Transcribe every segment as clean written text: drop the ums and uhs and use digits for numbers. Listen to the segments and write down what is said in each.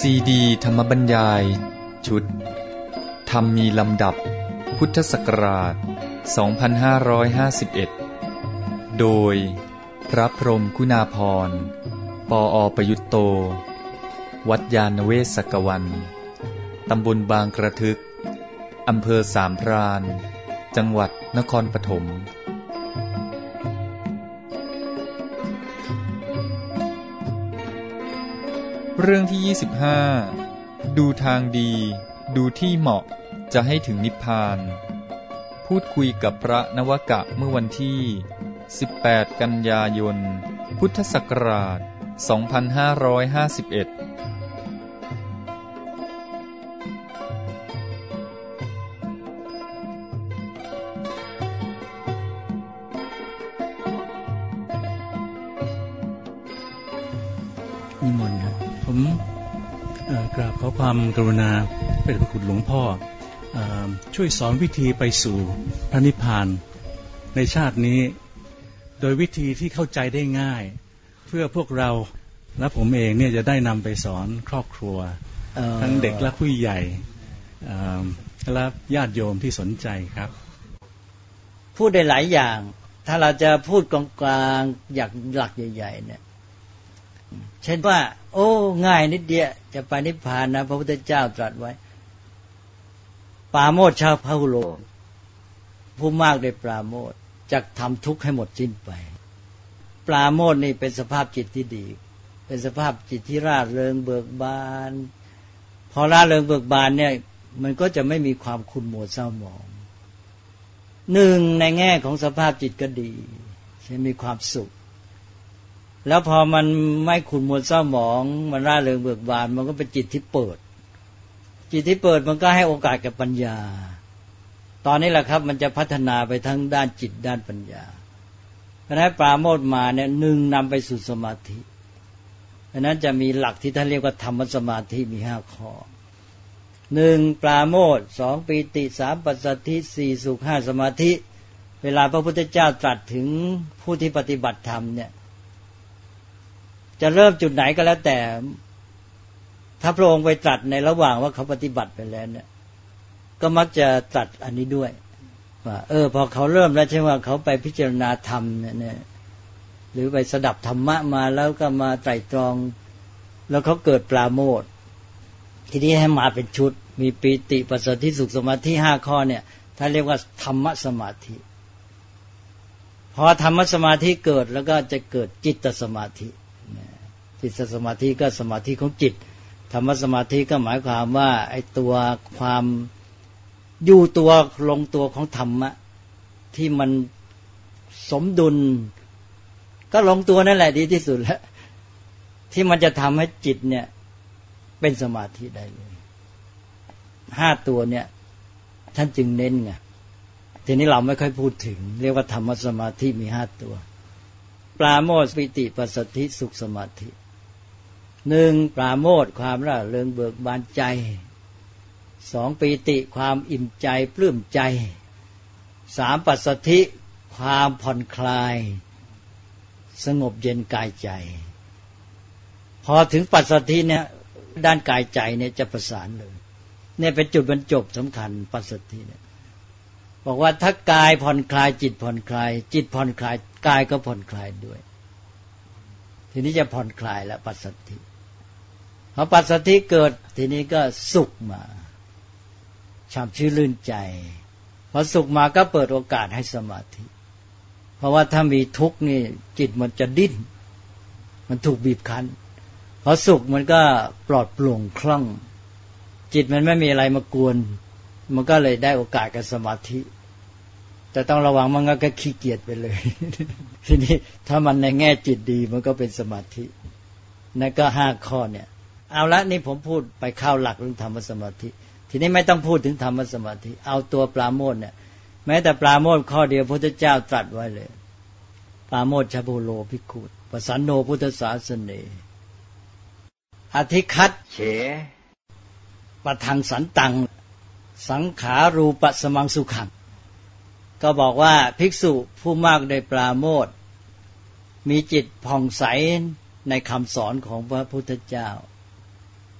ซีดีธรรมบรรยายชุดธรรมมีลำดับพุทธศักราช 2551 โดยพระพรหมคุณาภรณ์ ปอ.ประยุตโต วัดยานเวศกวัน ตำบลบางกระทึก อำเภอสามพราน จังหวัดนครปฐมเรื่องที่ 25 ดูทางดีดูที่เหมาะจะให้ถึงนิพพานพูดคุยกับพระนวกะเมื่อวันที่18กันยายนพุทธศักราช2551 นิมนต์ครับผมกราบขอความกรุณาเป็นพระคุณหลวงพ่อช่วยสอนวิธีไปสู่พระนิพพานในชาตินี้โดยวิธีที่เข้าใจได้ง่ายเพื่อพวกเราและผมเองเนี่ยจะได้นำไปสอนครอบครัวทั้งเด็กและผู้ใหญ่และญาติโยมที่สนใจครับพูดได้หลายอย่างถ้าเราจะพูดกลางๆอย่างหลักใหญ่ๆเนี่ยเช่นว่าโอ้ง่ายนิดเดียวจะไปนิพพานนะพระพุทธเจ้าตรัสไว้ปราโมทย์ชาวพหุโลผู้มากด้วยปราโมทย์จะทำทุกข์ให้หมดสิ้นไปปราโมทย์นี่เป็นสภาพจิตที่ดีเป็นสภาพจิตที่ร่าเริงเบิกบานพอร่าเริงเบิกบานเนี่ยมันก็จะไม่มีความขุ่นมัวเศร้าหมองหนึ่งในแง่ของสภาพจิตก็ดีใช่มีความสุขแล้วพอมันไม่ขุ่นมัวเศร้าหมองมันร่าเริงเบิกบานมันก็เป็นจิตที่เปิดจิตที่เปิดมันก็ให้โอกาสกับปัญญาตอนนี้แหละครับมันจะพัฒนาไปทั้งด้านจิตด้านปัญญาเพราะฉะนั้นปราโมทย์มาเนี่ยหนึ่งนำไปสู่สมาธิเพราะฉะนั้นจะมีหลักที่ท่านเรียกว่าธรรมสมาธิมี5ข้อ1ปราโมทย์2ปีติ3ปัสสัทธิ4สุข5สมาธิเวลาพระพุทธเจ้าตรัสถึงผู้ที่ปฏิบัติธรรมเนี่ยจะเริ่มจุดไหนก็แล้วแต่ถ้าพระองค์ไปตรัสในระหว่างว่าเขาปฏิบัติไปแล้วเนี่ยก็มักจะตรัสอันนี้ด้วยว่าพอเขาเริ่มแล้วใช่ว่าเขาไปพิจารณาธรรมเนี่ยหรือไปสดับธรรมะมาแล้วก็มาไตร่ตรองแล้วเขาเกิดปราโมทย์ทีนี้ให้มาเป็นชุดมีปีติปัสสัทธิสุขสมาธิ5ข้อเนี่ยถ้าเรียกว่าธรรมสมาธิพอธรรมสมาธิเกิดแล้วก็จะเกิดจิตสมาธิจิตสมาธิก็สมาธิของจิตธรรมสมาธิก็หมายความว่าไอ้ตัวความอยู่ตัวลงตัวของธรรมะที่มันสมดุลก็ลงตัวนั่นแหละดีที่สุดแล้วที่มันจะทำให้จิตเนี่ยเป็นสมาธิได้เลย5ตัวเนี่ยท่านจึงเน้นไงทีนี้เราไม่ค่อยพูดถึงเรียกว่าธรรมสมาธิมี5ตัวปราโมทย์ปิติปัสสัทธิสุขสมาธิ1ปราโมทย์ความร่าเริงเบิกบานใจ2ปีติความอิ่มใจปลื้มใจ3ปัสสัทธิความผ่อนคลายสงบเย็นกายใจพอถึงปัสสัทธิเนี่ยด้านกายใจเนี่ยจะประสานเลยเนี่ยเป็นจุดบรรจบสำคัญปัสสัทธิเนี่ยบอกว่าถ้ากายผ่อนคลายจิตผ่อนคลายจิตผ่อนคลายกายก็ผ่อนคลายด้วยทีนี้จะผ่อนคลายแล้วปัสสัทธิพอปัสสัทธิเกิดทีนี้ก็สุขมาช่ำชื่นลื่นใจพอสุขมาก็เปิดโอกาสให้สมาธิเพราะว่าถ้ามีทุกข์นี่จิตมันจะดิ้นมันถูกบีบคั้นพอสุขมันก็ปลอดโปร่งคล่องจิตมันไม่มีอะไรมากวนมันก็เลยได้โอกาสกับสมาธิแต่ต้องระวังมันก็ขี้เกียจไปเลยทีนี้ถ้ามันในแง่จิตดีมันก็เป็นสมาธินั่นก็5ข้อเนี่ยเอาละนี่ผมพูดไปเข้าหลักเรื่องธรรมสมาธิทีนี้ไม่ต้องพูดถึงธรรมสมาธิเอาตัวปราโมทย์เนี่ยแม้แต่ปราโมทย์ข้อเดียวพระพุทธเจ้าตรัสไว้เลยปราโมทย์ชโพโลภิกขุปสันโนพุทธศาสเนอธิคัตเฉปะทังสันตังสังขารูปสมังสุขังก็บอกว่าภิกษุผู้มากด้วยปราโมทย์มีจิตผ่องใสในคำสอนของพระพุทธเจ้า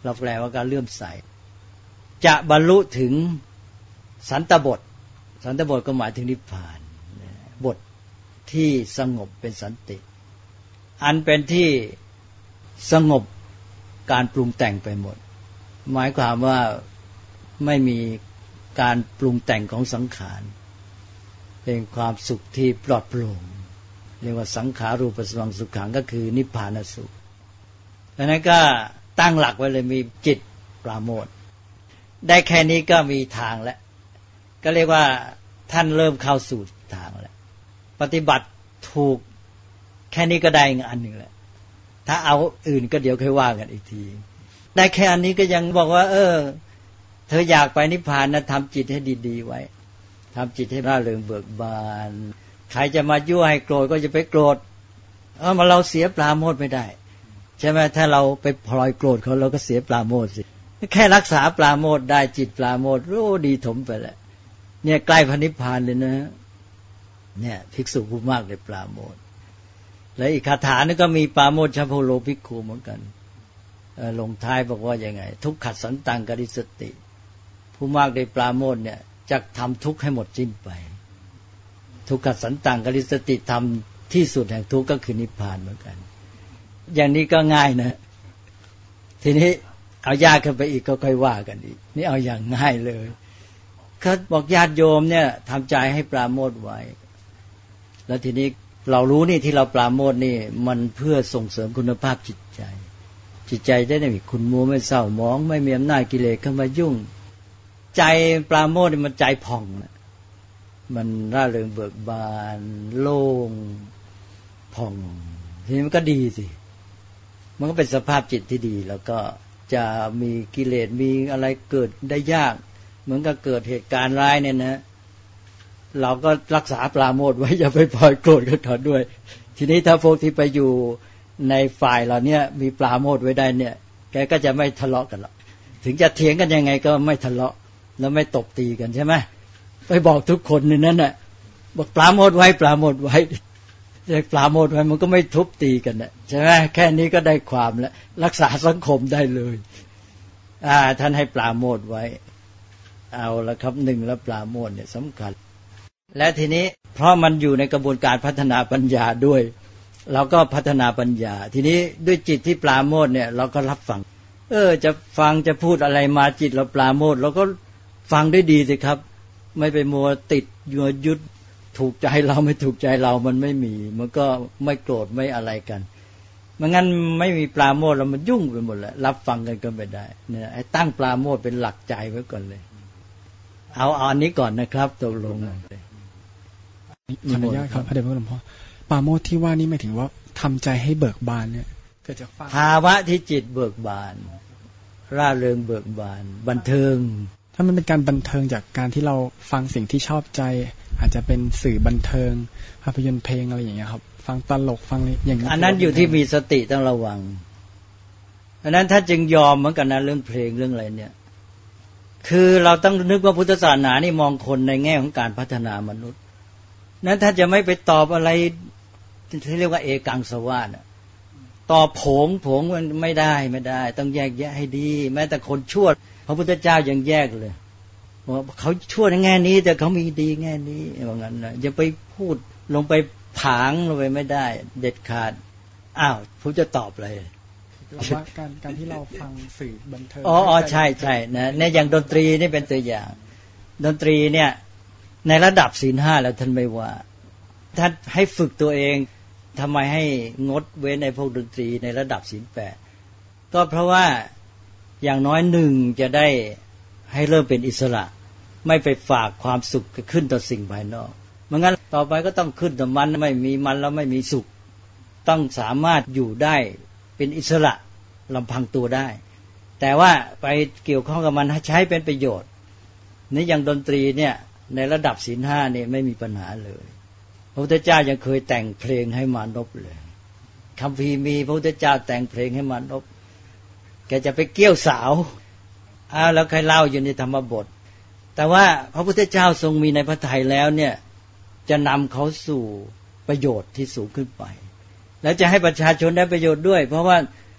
เราแปลว่าการเลื่อมใสจะบรรลุถึงสันตบทสันตบทก็หมายถึงนิพพานบทที่สงบเป็นสันติอันเป็นที่สงบการปรุงแต่งไปหมดหมายความว่าไม่มีการปรุงแต่งของสังขารเป็นความสุขที่ปลอดโปร่งเรียกว่าสังขารูปสมังสุขังก็คือนิพพานสุขดังนั้นก็ตั้งหลักไว้เลยมีจิตปราโมทย์ได้แค่นี้ก็มีทางแล้วก็เรียกว่าท่านเริ่มเข้าสู่ทางแล้วปฏิบัติถูกแค่นี้ก็ได้อันหนึ่งแล้วถ้าเอาอื่นก็เดี๋ยวค่อยว่ากันอีกทีได้แค่อันนี้ก็ยังบอกว่าเธออยากไปนิพพานนะทำจิตให้ดีๆไว้ทำจิตให้ร่าเริงเบิกบานใครจะมายั่วให้โกรธก็จะไปโกรธมาเราเสียปราโมทย์ไม่ได้ใช่ไหมถ้าเราไปพลอยโกรธเขาเราก็เสียปราโมทย์สิแค่รักษาปราโมทย์ได้จิตปราโมทย์โอ้ดีถมไปแล้วเนี่ยใกล้พระนิพพานเลยนะเนี่ยภิกษุผู้มากได้ปราโมทย์และอีกคาถานึงก็มีปราโมทย์ชโพโลภิกขุเหมือนกันลงท้ายบอกว่ายังไงทุกขัดสันตังกริสติผู้มากได้ปราโมทย์เนี่ยจะทำทุกข์ให้หมดสิ้นไปทุกขัดสันตังกริสติทำที่สุดแห่งทุกข์ก็คือนิพพานเหมือนกันอย่างนี้ก็ง่ายนะทีนี้เอายากขึ้นไปอีกก็ค่อยว่ากันอีกนี่เอาอย่างง่ายเลยเขาบอกญาติโยมเนี่ยทำใจให้ปราโมทย์ไว้แล้วทีนี้เรารู้นี่ที่เราปราโมทย์นี่มันเพื่อส่งเสริมคุณภาพจิตใจจิตใจได้ไม่คุณมัวไม่เศร้าหมองไม่มีอำนาจกิเลสเข้ามายุ่งใจปราโมทย์มันใจผ่องนะมันร่าเริงเบิกบานโล่งผ่องทีนี้มันก็ดีสิมันก็เป็นสภาพจิตที่ดีแล้วก็จะมีกิเลสมีอะไรเกิดได้ยากเหมือนกับเกิดเหตุการณ์ร้ายเนี่ยนะเราก็รักษาปราโมทย์ไว้อย่าไปปล่อยโกรธกับเขาด้วยทีนี้ถ้าพวกที่ไปอยู่ในฝ่ายเราเนี่ยมีปราโมทย์ไว้ได้เนี่ยแกก็จะไม่ทะเลาะกันหรอกถึงจะเถียงกันยังไงก็ไม่ทะเลาะแล้วไม่ตบตีกันใช่ไหมไปบอกทุกคนในนั้นน่ะบอกปราโมทย์ไว้ปราโมทย์ไว้ปราโมทย์ไว้มันก็ไม่ทุบตีกันน่ะใช่ไหมแค่นี้ก็ได้ความแล้วรักษาสังคมได้เลยท่านให้ปราโมทย์ไว้เอาละครับหนึ่งแล้วปราโมทย์เนี่ยสำคัญและทีนี้เพราะมันอยู่ในกระบวนการพัฒนาปัญญาด้วยเราก็พัฒนาปัญญาทีนี้ด้วยจิตที่ปราโมทย์เนี่ยเราก็รับฟังจะฟังจะพูดอะไรมาจิตเราปราโมทย์เราก็ฟังได้ดีสิครับไม่ไปมัวติดยัวยุดถูกใจเราไม่ถูกใจเรามันไม่มีมันก็ไม่โกรธไม่อะไรกันไม่งั้นไม่มีปราโมทย์แล้วมันยุ่งไปหมดแล้วรับฟังกันก็ไม่ได้เนี่ยให้ตั้งปราโมทย์เป็นหลักใจไว้ก่อนเลยเอาอันนี้ก่อนนะครับตกลงขออนุญาตครับพระเดชพระคุณหลวงพ่อปราโมทย์ที่ว่านี่หมายถึงว่าทำใจให้เบิกบานเนี่ยเกิดจากภาวะที่จิตเบิกบานร่าเริงเบิกบานบันเทิงถ้ามันเป็นการบันเทิงจากการที่เราฟังสิ่งที่ชอบใจอาจจะเป็นสื่อบันเทิงภาพยนตร์เพลงอะไรอย่างเงี้ยครับฟังตลกฟังอย่างนี้อันนั้นอยู่ที่มีสติต้องระวังอันนั้นถ้าจึงยอมเหมือนกันนะเรื่องเพลงเรื่องอะไรเนี่ยคือเราต้องนึกว่าพุทธศาสนานี่มองคนในแง่ของการพัฒนามนุษย์นั้นถ้าจะไม่ไปตอบอะไรที่เรียกว่าเอกังสวาสตอบผงมันไม่ได้ต้องแยกแยะให้ดีแม้แต่คนชั่วพระพุทธเจ้ายังแยกเลยว่าเขาชั่วในแง่นี้แต่เขามีดีแง่นี้ว่างั้นนะอย่าไปพูดลงไปผางลงไปไม่ได้เด็ดขาดผมจะตอบอะไรว่าการที่เราฟังสื่อบันเทิงใช่นะเนี่ยอย่างดนตรีนี่เป็นตัวอย่างดนตรีเนี่ยในระดับศีล 5แล้วท่านไม่ว่าท่านให้ฝึกตัวเองทำไมให้งดเว้นในพวกดนตรีในระดับศีล 8ก็เพราะว่าอย่างน้อยหนึ่งจะได้ให้เริ่มเป็นอิสระไม่ไปฝากความสุขขึ้นต่อสิ่งภายนอกไม่งั้นต่อไปก็ต้องขึ้นต่อมันไม่มีมันแล้วไม่มีสุขต้องสามารถอยู่ได้เป็นอิสระลำพังตัวได้แต่ว่าไปเกี่ยวข้องกับมันใช้เป็นประโยชน์นี่อย่างดนตรีเนี่ยในระดับศีล 5เนี่ยไม่มีปัญหาเลยพระพุทธเจ้ายังเคยแต่งเพลงให้มานพเลยคัมภีร์มีพระพุทธเจ้าแต่งเพลงให้มานพแกจะไปเกี่ยวสาวแล้วใครเล่าอยู่ในธรรมบทแต่ว่าพระพุทธเจ้าทรงมีในพระทัยแล้วเนี่ยจะนำเขาสู่ประโยชน์ที่สูงขึ้นไปและจะให้ประชาชนได้ประโยชน์ด้วยเพราะว่า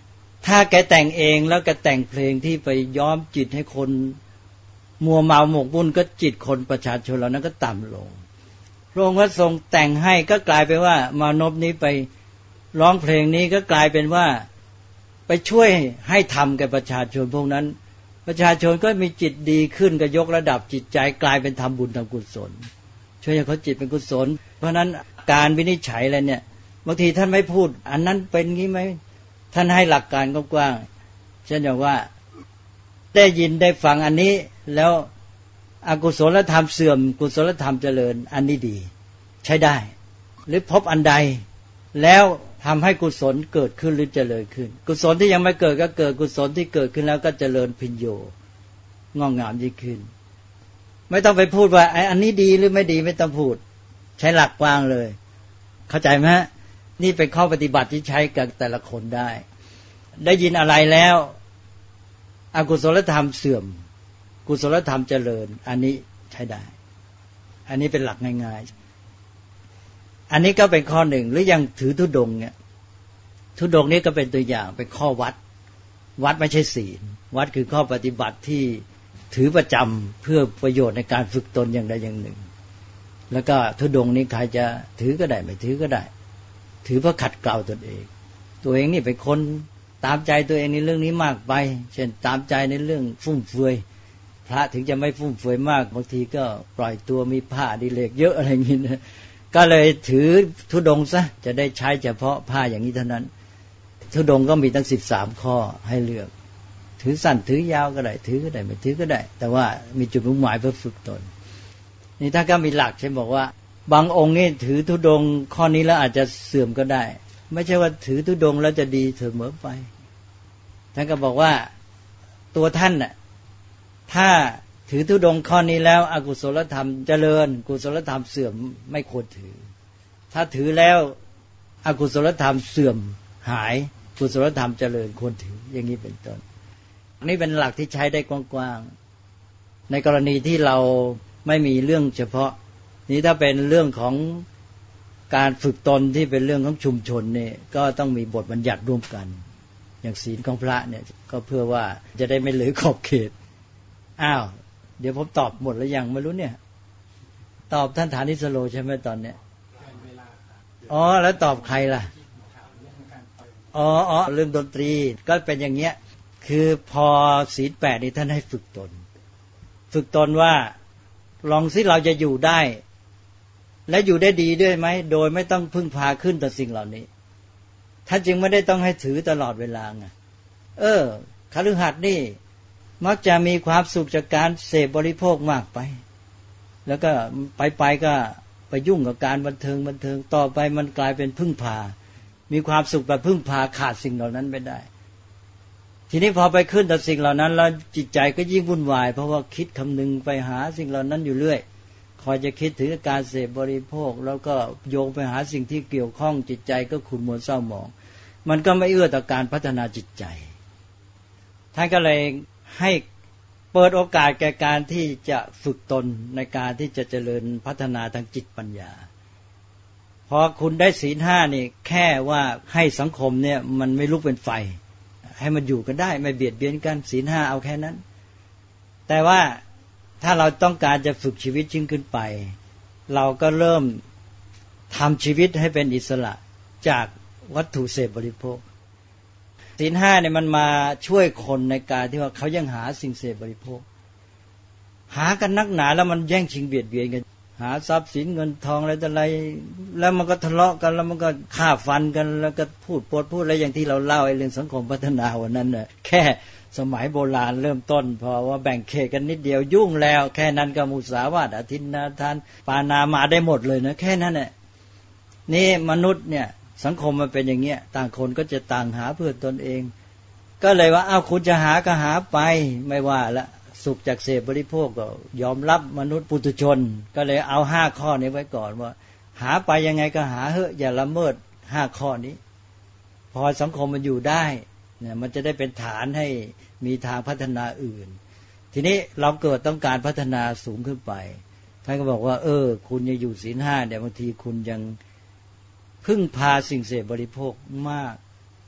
ถ้าแกแต่งเองแล้วแกแต่งเพลงที่ไปย้อมจิตให้คนมัวเมาหมกมุ่นก็จิตคนประชาชนเหล่านั้นก็ต่ำลงพระองค์ก็ทรงแต่งให้ก็กลายเป็นว่ามานพนี้ไปร้องเพลงนี้ก็กลายเป็นว่าไปช่วยให้ทำแก่ประชาชนพวกนั้นประชาชนก็มีจิตดีขึ้นก็ยกระดับจิตใจกลายเป็นทำบุญทำกุศลช่วยให้เขาจิตเป็นกุศลเพราะนั้นการวินิจฉัยอะไรเนี่ยบางทีท่านไม่พูดอันนั้นเป็นงี้ไหมท่านให้หลักการกว้างๆเช่นอย่างว่าได้ยินได้ฟังอันนี้แล้วอกุศลธรรมเสื่อมกุศลธรรมเจริญอันนี้ดีใช้ได้หรือพบอันใดแล้วทำให้กุศลเกิดขึ้นหรือเจริญขึ้นกุศลที่ยังไม่เกิดก็เกิดกุศลที่เกิดขึ้นแล้วก็เจริญพิญโยงอกงามยิ่งขึ้นไม่ต้องไปพูดว่าอันนี้ดีหรือไม่ดีไม่ต้องพูดใช้หลักกว้างเลยเข้าใจไหมนี่เป็นข้อปฏิบัติที่ใช้กับแต่ละคนได้ยินอะไรแล้วอกุศลธรรมเสื่อมกุศลธรรมเจริญอันนี้ใช้ได้อันนี้เป็นหลักง่ายๆอันนี้ก็เป็นข้อหนึ่งหรือยังถือธุดงค์เนี่ยธุดงค์นี้ก็เป็นตัวอย่างเป็นข้อวัดไม่ใช่ศีลวัดคือข้อปฏิบัติที่ถือประจำเพื่อประโยชน์ในการฝึกตนอย่างใดอย่างหนึ่งแล้วก็ธุดงค์นี้ใครจะถือก็ได้ไม่ถือก็ได้ถือเพื่อขัดเกลาตนเองตัวเองนี่เป็นคนตามใจตัวเองในเรื่องนี้มากไปเช่นตามใจในเรื่องฟุ่มเฟือยพระถึงจะไม่ฟุ่มเฟือยมากบางทีก็ปล่อยตัวมีผ้าดิเลกเยอะอะไรอย่างนี้นะก็เลยถือธุดงค์ซะจะได้ใช้เฉพาะผ้าอย่างนี้เท่านั้นธุดงค์ก็มีตั้ง13ข้อให้เลือกถือสั้นถือยาวก็ได้ถือก็ได้ไม่ถือก็ได้แต่ว่ามีจุดมุ่งหมายเพื่อฝึกตนนี่ถ้าก็มีหลักเช่นบอกว่าบางองค์นี่ถือธุดงค์ข้อนี้แล้วอาจจะเสื่อมก็ได้ไม่ใช่ว่าถือธุดงค์แล้วจะดีเสมอไปท่านก็บอกว่าตัวท่านน่ะถ้าถือธุดงค์ข้อนี้แล้วอกุศลธรรมเจริญกุศลธรรมเสื่อมไม่ควรถือถ้าถือแล้วอกุศลธรรมเสื่อมหายกุศลธรรมเจริญควรถืออย่างนี้เป็นต้นนี่เป็นหลักที่ใช้ได้กว้างๆในกรณีที่เราไม่มีเรื่องเฉพาะนี้ถ้าเป็นเรื่องของการฝึกตนที่เป็นเรื่องของชุมชนเนี่ยก็ต้องมีบทบัญญัติร่วมกันอย่างศีลของพระเนี่ยก็เพื่อว่าจะได้ไม่เลยขอบเขตอ้าวเดี๋ยวผมตอบหมดแล้วยังไม่รู้เนี่ยตอบท่านฐานิสโลใช่ไหมตอนเนี้ยอ๋อแล้วตอบใครล่ะอ๋อเรื่องดนตรีก็เป็นอย่างเงี้ยคือพอศีล8นี่ท่านให้ฝึกตนว่าลองสิเราจะอยู่ได้และอยู่ได้ดีด้วยไหมโดยไม่ต้องพึ่งพาขึ้นต่อสิ่งเหล่านี้ท่านจึงไม่ได้ต้องให้ถือตลอดเวลาไงคฤหัสถ์นี่มักจะมีความสุขจากการเสพบริโภคมากไปแล้วก็ไปก็ไปยุ่งกับการบันเทิงต่อไปมันกลายเป็นพึ่งพามีความสุขแบบพึ่งพาขาดสิ่งเหล่านั้นไม่ได้ทีนี้พอไปขึ้นต่อสิ่งเหล่านั้นแล้วจิตใจก็ยิ่งวุ่นวายเพราะว่าคิดคำนึงไปหาสิ่งเหล่านั้นอยู่เรื่อยคอยจะคิดถึงการเสพบริโภคแล้วก็โยงไปหาสิ่งที่เกี่ยวข้องจิตใจก็ขุ่นมัวเศร้าหมองมันก็ไม่เอื้อต่อการพัฒนาจิตใจท่านก็เลยให้เปิดโอกาสแก่การที่จะฝึกตนในการที่จะเจริญพัฒนาทางจิตปัญญาพอคุณได้ศีล5นี่แค่ว่าให้สังคมเนี่ยมันไม่ลุกเป็นไฟให้มันอยู่กันได้ไม่เบียดเบียนกันศีล5เอาแค่นั้นแต่ว่าถ้าเราต้องการจะฝึกชีวิตยิ่งขึ้นไปเราก็เริ่มทำชีวิตให้เป็นอิสระจากวัตถุเสพบริโภคศีล5เนี่ยมันมาช่วยคนในการที่ว่าเขายังหาสิ่งเสพบริโภคหากันนักหนาแล้วมันแย่งชิงเบียดเบียนกันหาทรัพย์สินเงินทองอะไรต่ออะไรแล้วมันก็ทะเลาะกันแล้วมันก็ฆ่าฟันกันแล้วก็พูดอะไรอย่างที่เราเล่าไอ้เรื่องสังคมพัฒนาวันนั้นน่ะแค่สมัยโบราณเริ่มต้นพอว่าแบ่งเขตกันนิดเดียวยุ่งแล้วแค่นั้นก็มุสาวาทอทินนาทานปานามาได้หมดเลยนะแค่นั้นแหละนี่มนุษย์เนี่ยสังคมมันเป็นอย่างเงี้ยต่างคนก็จะต่างหาเพื่อตนเองก็เลยว่าคุณจะหาก็หาไปไม่ว่าละสุขจากเสพบริโภคก็ยอมรับมนุษย์ปุถุชนก็เลยเอา5ข้อนี้ไว้ก่อนว่าหาไปยังไงก็หาเถอะอย่าละเมิด5ข้อนี้พอสังคมมันอยู่ได้เนี่ยมันจะได้เป็นฐานให้มีทางพัฒนาอื่นทีนี้เราเกิดต้องการพัฒนาสูงขึ้นไปท่านก็บอกว่าคุณยังอยู่ศีล5เนี่ยบางทีคุณยังพึ่งพาสิ่งเสพบริโภคมาก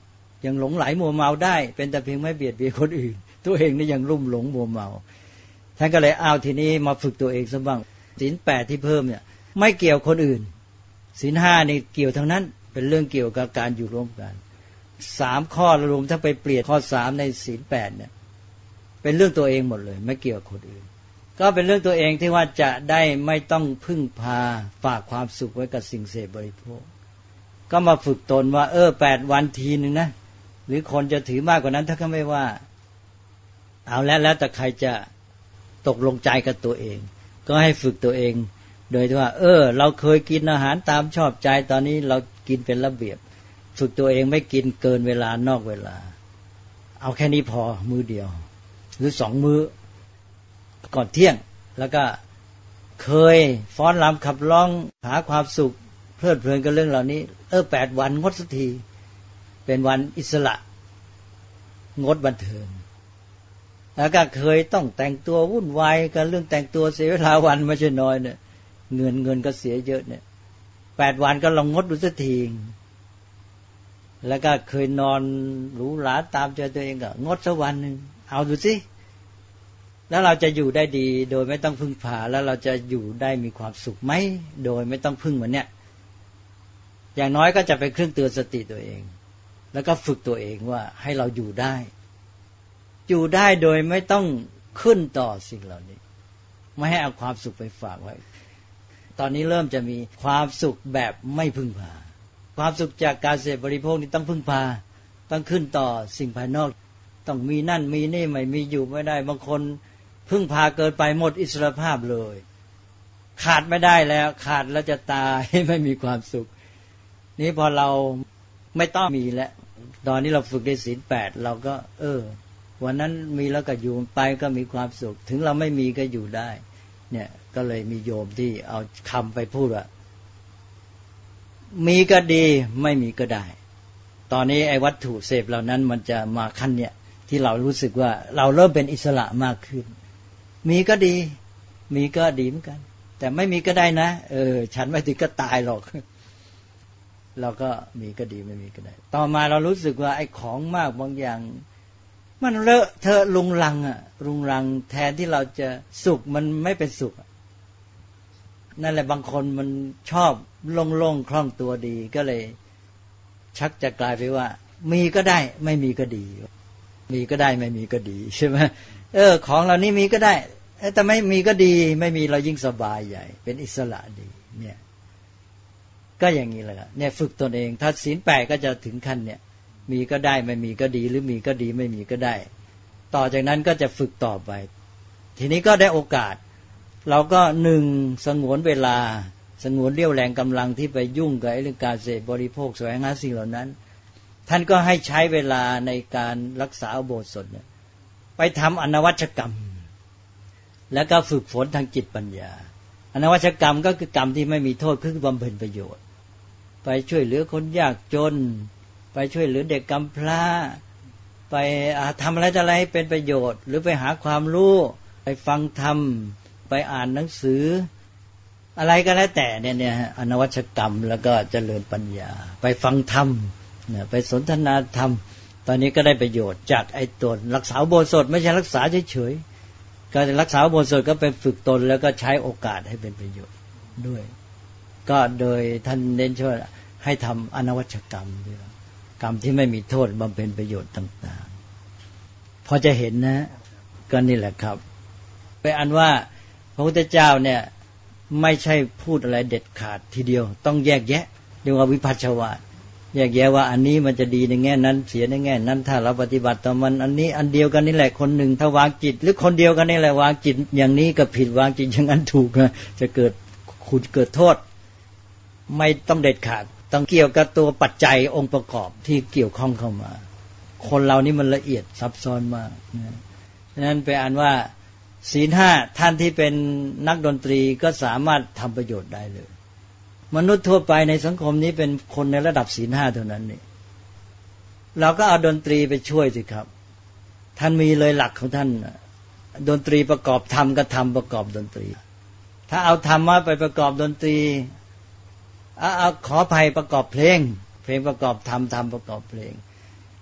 ยังหลงไหลมัวเมาได้เป็นแต่เพียงไม่เบียดเบียนคนอื่นตัวเองนี่ยังลุ่มหลงมัวเมาท่านก็เลยเอาทีนี้มาฝึกตัวเองซะบ้างศีล8ที่เพิ่มเนี่ยไม่เกี่ยวคนอื่นศีล5นี่เกี่ยวทั้งนั้นเป็นเรื่องเกี่ยวกับการอยู่ร่วมกัน3ข้อรวมถ้าไปเปลี่ยนข้อ3ในศีล8เนี่ยเป็นเรื่องตัวเองหมดเลยไม่เกี่ยวกับคนอื่นก็เป็นเรื่องตัวเองที่ว่าจะได้ไม่ต้องพึ่งพาฝากความสุขไว้กับสิ่งเสพบริโภคก็มาฝึกตนว่า8วันทีนึงนะหรือคนจะถือมากกว่านั้นถ้าก็ไม่ว่าเอาแล้วแต่ใครจะตกลงใจกับตัวเองก็ให้ฝึกตัวเองโดยที่ว่าเราเคยกินอาหารตามชอบใจตอนนี้เรากินเป็นระเบียบฝึกตัวเองไม่กินเกินเวลานอกเวลาเอาแค่นี้พอมื้อเดียวหรือ2มื้อก่อนเที่ยงแล้วก็เคยฟ้อนรำขับร้องหาความสุขเพลิดเพลินกับเรื่องเหล่านี้8วันงดสักทีเป็นวันอิสระงดบันเทิงแล้วก็เคยต้องแต่งตัววุ่นวายกับเรื่องแต่งตัวเสียเวลาวันไม่ใช่น้อยเนี่ยเงินก็เสียเยอะเนี่ย8วันก็ลองงดดูสักทีแล้วก็เคยนอนหรูหราตามใจตัวเองก็งดสักวันนึงเอาดูสิแล้วเราจะอยู่ได้ดีโดยไม่ต้องพึ่งพาแล้วเราจะอยู่ได้มีความสุขไหมโดยไม่ต้องพึ่งมันเนี่ยอย่างน้อยก็จะเป็นเครื่องเตือนสติตัวเองแล้วก็ฝึกตัวเองว่าให้เราอยู่ได้โดยไม่ต้องขึ้นต่อสิ่งเหล่านี้ไม่ให้เอาความสุขไปฝากไว้ตอนนี้เริ่มจะมีความสุขแบบไม่พึ่งพาความสุขจากการเสพบริโภคนี่ต้องพึ่งพาต้องขึ้นต่อสิ่งภายนอกต้องมีนั่นมีนี่ไม่มีอยู่ไม่ได้บางคนพึ่งพาเกินไปหมดอิสรภาพเลยขาดไม่ได้แล้วขาดแล้วจะตายไม่มีความสุขนี่พอเราไม่ต้องมีแล้วตอนนี้เราฝึกได้ศีล8เราก็วันนั้นมีแล้วก็อยู่ไปก็มีความสุขถึงเราไม่มีก็อยู่ได้เนี่ยก็เลยมีโยมที่เอาคำไปพูดว่ามีก็ดีไม่มีก็ได้ตอนนี้ไอ้วัตถุเสพเหล่านั้นมันจะมาขั้นเนี่ยที่เรารู้สึกว่าเราเริ่มเป็นอิสระมากขึ้นมีก็ดีมีก็ดีเหมือนกันแต่ไม่มีก็ได้นะฉันไม่ถึงก็ตายหรอกเราก็มีก็ดีไม่มีก็ได้ต่อมาเรารู้สึกว่าไอ้ของมากบางอย่างมันเลอะเทอะรุงรังแทนที่เราจะสุขมันไม่เป็นสุขนั่นแหละบางคนมันชอบโล่งๆคล่องตัวดีก็เลยชักจะกลายไปว่ามีก็ได้ไม่มีก็ดีมีก็ได้ไม่มีก็ดีใช่ไหมของเหล่านี้มีก็ได้แต่ไม่มีก็ดีไม่มีเรายิ่งสบายใหญ่เป็นอิสระดีเนี่ยก็อย่างนี้แหละเนี่ยฝึกตนเองถ้าศีล8ก็จะถึงขั้นเนี่ยมีก็ได้ไม่มีก็ดีหรือมีก็ดีไม่มีก็ได้ต่อจากนั้นก็จะฝึกต่อไปทีนี้ก็ได้โอกาสเราก็1สงวนเวลาสงวนเรี่ยวแรงกำลังที่ไปยุ่งกับเรื่องการเสพบริโภคแสวงหาสิ่งเหล่านั้นท่านก็ให้ใช้เวลาในการรักษาอุโบสถเนี่ยไปทำอนวัชกรรมแล้วก็ฝึกฝนทางจิตปัญญาอนวัชกรรมก็คือกรรมที่ไม่มีโทษคือบำเพ็ญประโยชน์ไปช่วยเหลือคนยากจนไปช่วยเหลือเด็กกำพร้าไปทำอะไรต่ออะไรเป็นประโยชน์หรือไปหาความรู้ไปฟังธรรมไปอ่านหนังสืออะไรก็แล้วแต่เนี่ยอนวัชกรรมแล้วก็เจริญปัญญาไปฟังธรรมไปสนทนาธรรมตอนนี้ก็ได้ประโยชน์จากไอ้ตัวรักษาอุโบสถไม่ใช่รักษาเฉยๆการรักษาอุโบสถก็เป็นฝึกตนแล้วก็ใช้โอกาสให้เป็นประโยชน์ด้วยก็โดยท่านเน้นช่วยให้ทำอนวัชกรรมด้วยกรรมที่ไม่มีโทษบำเพ็ญประโยชน์ต่างๆพอจะเห็นนะก็นี่แหละครับไปอันว่าพระพุทธเจ้าเนี่ยไม่ใช่พูดอะไรเด็ดขาดทีเดียวต้องแยกแยะเรียกว่าวิภัชชวาทแยกแยะว่าอันนี้มันจะดีในแง่นั้นเสียในแง่นั้นถ้าเราปฏิบัติต่อมันอันนี้อันเดียวกันนี่แหละคนหนึ่งถ้าวางจิตหรือคนเดียวกันนี่แหละวางจิตอย่างนี้ก็ผิดวางจิตอย่างนั้นถูกนะจะเกิดคุณเกิดโทษไม่ต้องเด็ดขาดต้องเกี่ยวกับตัวปัจจัยองค์ประกอบที่เกี่ยวข้องเข้ามาคนเรานี่มันละเอียดซับซ้อนมากนะฉะนั้นไปอ่านว่าศีล5ท่านที่เป็นนักดนตรีก็สามารถทำประโยชน์ได้เลยมนุษย์ทั่วไปในสังคมนี้เป็นคนในระดับศีล5เท่านั้นนี่เราก็เอาดนตรีไปช่วยสิครับท่านมีเลยหลักของท่านดนตรีประกอบธรรมก็ทำประกอบดนตรีถ้าเอาธรรมะไปประกอบดนตรีเอาขออภัยประกอบเพลงประกอบธรรมประกอบเพลง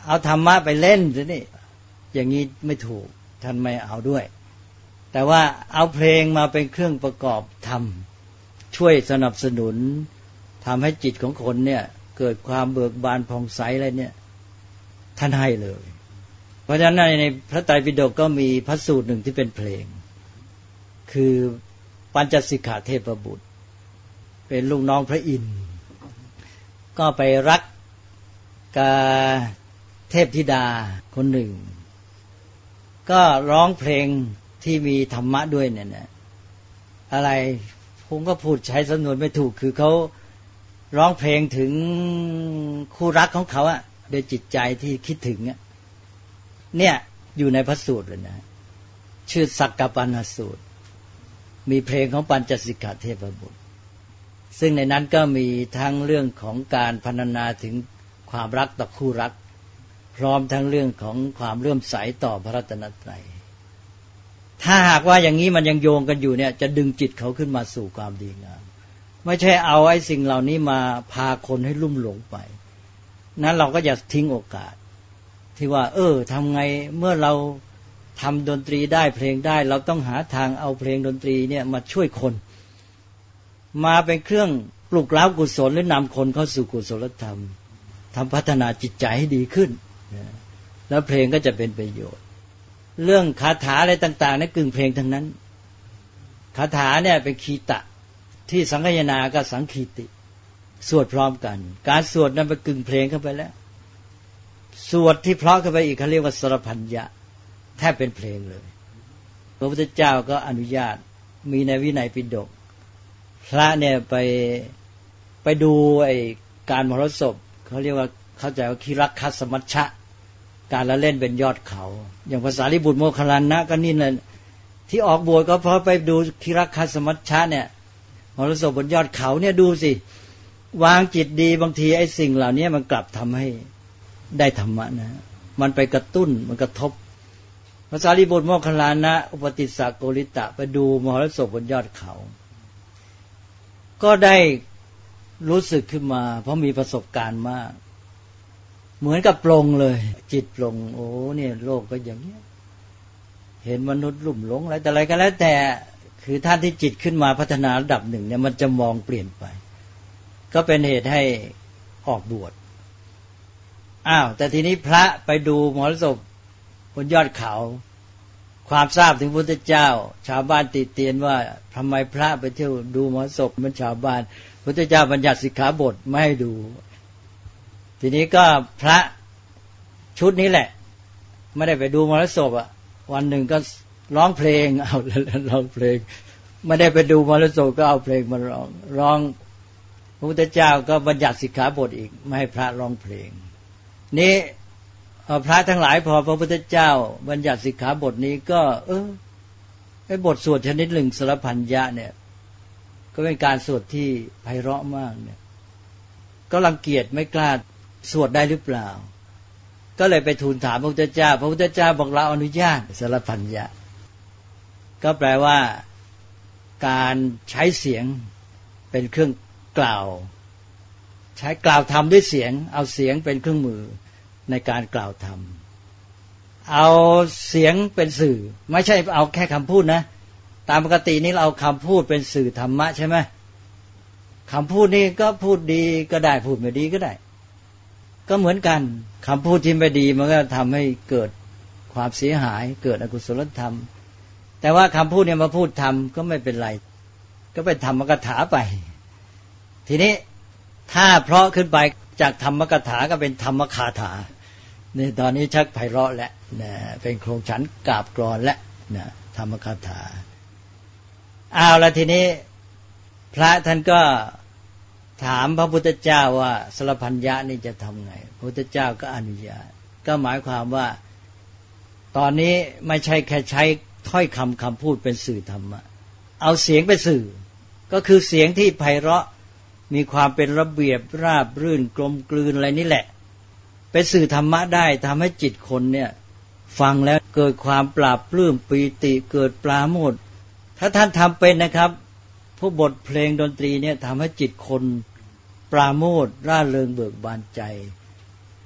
เอาธรรมะไปเล่นสินี่อย่างนี้ไม่ถูกท่านไม่เอาด้วยแต่ว่าเอาเพลงมาเป็นเครื่องประกอบธรรมช่วยสนับสนุนทำให้จิตของคนเนี่ยเกิดความเบิกบานผ่องใสอะไรเนี่ยท่านให้เลยเพราะฉะนั้นในพระไตรปิฎกก็มีพระสูตรหนึ่งที่เป็นเพลงคือปัญจสิกขาเทพบุตรเป็นลูกน้องพระอินทร์ก็ไปรักกับเทพธิดาคนหนึ่งก็ร้องเพลงที่มีธรรมะด้วยเนี่ยนะอะไรผมก็พูดใช้สำนวนไม่ถูกคือเขาร้องเพลงถึงคู่รักของเขาอะโดยจิตใจที่คิดถึงเนี่ยอยู่ในพระสูตรเลยนะชื่อสักกปันหสูตรมีเพลงของปัญจสิกขาเทพบุตรซึ่งในนั้นก็มีทั้งเรื่องของการพรรณนาถึงความรักต่อคู่รักพร้อมทั้งเรื่องของความเลื่อมใสต่อพระรัตนตรัยถ้าหากว่าอย่างนี้มันยังโยงกันอยู่เนี่ยจะดึงจิตเขาขึ้นมาสู่ความดีงามไม่ใช่เอาไอ้สิ่งเหล่านี้มาพาคนให้ลุ่มหลงไปนั้นเราก็อย่าทิ้งโอกาสที่ว่าทำไงเมื่อเราทำดนตรีได้เพลงได้เราต้องหาทางเอาเพลงดนตรีเนี่ยมาช่วยคนมาเป็นเครื่องปลุกเร้ากุศลหรือนำคนเข้าสู่กุศลธรรมทำพัฒนาจิตใจให้ดีขึ้นแล้วเพลงก็จะเป็นประโยชน์เรื่องคาถาอะไรต่างๆนั่นกึ่งเพลงทั้งนั้นคาถาเนี่ยเป็นคีตะที่สังคายนากับสังคีติสวดพร้อมกันการสวดนั้นเป็นกึ่งเพลงเข้าไปแล้วสวดที่เพราะเข้าไปอีกเขาเรียกว่าสรพัญญะแทบเป็นเพลงเลยพระพุทธเจ้าก็อนุญาตมีในวินัยปิฎกพระเนี่ยไปดูไอ้การมหรสพเขาเรียกว่าเข้าใจว่าคิรักคัสมัชชะการละเล่นเป็นยอดเขาอย่างภาษาลิบุตรโมคคัลลานะก็นี่แหละที่ออกบวชก็เพราะไปดูคิรักคัสมัชชะเนี่ยมหรสพบนยอดเขาเนี่ยดูสิวางจิตดีบางทีไอ้สิ่งเหล่านี้มันกลับทำให้ได้ธรรมะนะมันไปกระตุ้นมันกระทบภาษาลิบุตรโมคคัลลานะอุปติสสะโกริตะไปดูมหรสพบนยอดเขาก็ได้รู้สึกขึ้นมาเพราะมีประสบการณ์มากเหมือนกับปลงเลยจิตปลงโอ้เนี่ยโลกก็อย่างนี้เห็นมนุษย์ลุ่มหลงอะไรแต่อะไรก็แล้วแต่คือท่านที่จิตขึ้นมาพัฒนาระดับหนึ่งเนี่ยมันจะมองเปลี่ยนไปก็เป็นเหตุให้ออกบวชแต่ทีนี้พระไปดูมหรสพบนยอดเขาความทราบถึงพุทธเจ้าชาวบ้านติเตียนว่าทำไมพระไปเที่ยวดูมหรสพเหมือนชาวบ้านพุทธเจ้าบัญญัติสิกขาบทไม่ให้ดูทีนี้ก็พระชุดนี้แหละไม่ได้ไปดูมหรสพวันหนึ่งก็ร้องเพลงเอาร้องเพลงไม่ได้ไปดูมหรสพก็เอาเพลงมาร้องพระพุทธเจ้าก็บัญญัติสิกขาบทอีกไม่ให้พระร้องเพลงนี้พระทั้งหลายพอพระพุทธเจ้าบัญญัติสิกขาบทนี้ก็ไอ้บทสวดชนิดหนึ่งสรพัญญะเนี่ยก็เป็นการสวดที่ไพเราะมากเนี่ยก็รังเกียจไม่กล้าสวดได้หรือเปล่าก็เลยไปทูลถามพระพุทธเจ้าพระพุทธเจ้าบอกเราอนุญาตสรพัญญะก็แปลว่าการใช้เสียงเป็นเครื่องกล่าวใช้กล่าวธรรมด้วยเสียงเอาเสียงเป็นเครื่องมือในการกล่าวธรรมเอาเสียงเป็นสื่อไม่ใช่เอาแค่คำพูดนะตามปกตินี้เราเอาคำพูดเป็นสื่อธรรมะใช่ไหมคำพูดนี่ก็พูดดีก็ได้พูดไม่ดีก็ได้ก็เหมือนกันคำพูดที่ไม่ดีมันก็ทำให้เกิดความเสียหายเกิดอกุศลธรรมแต่ว่าคำพูดเนี่ยมาพูดธรรมก็ไม่เป็นไรก็เป็นธรรมกถาไปทีนี้ถ้าเพราะขึ้นไปจากธรรมกถาก็เป็นธรรมคาถานี่ตอนนี้ชักไพเราะแล้วนะเป็นโครงฉันกาบกรอนแล้วนะธรรมคาถาแล้วทีนี้พระท่านก็ถามพระพุทธเจ้าว่าสรพัญญะนี่จะทำไงพระพุทธเจ้าก็อนุญาตก็หมายความว่าตอนนี้ไม่ใช่แค่ใช้ถ้อยคำพูดเป็นสื่อธรรมะเอาเสียงเป็นสื่อก็คือเสียงที่ไพเราะมีความเป็นระเบียบราบรื่นกลมกลืนอะไรนี่แหละเป็นสื่อธรรมะได้ทำให้จิตคนเนี่ยฟังแล้วเกิดความปราบปลื้มปีติเกิดปราโมทย์ถ้าท่านทำเป็นนะครับพวกบทเพลงดนตรีเนี่ยทำให้จิตคนปราโมทย์ร่าเริงเบิกบานใจ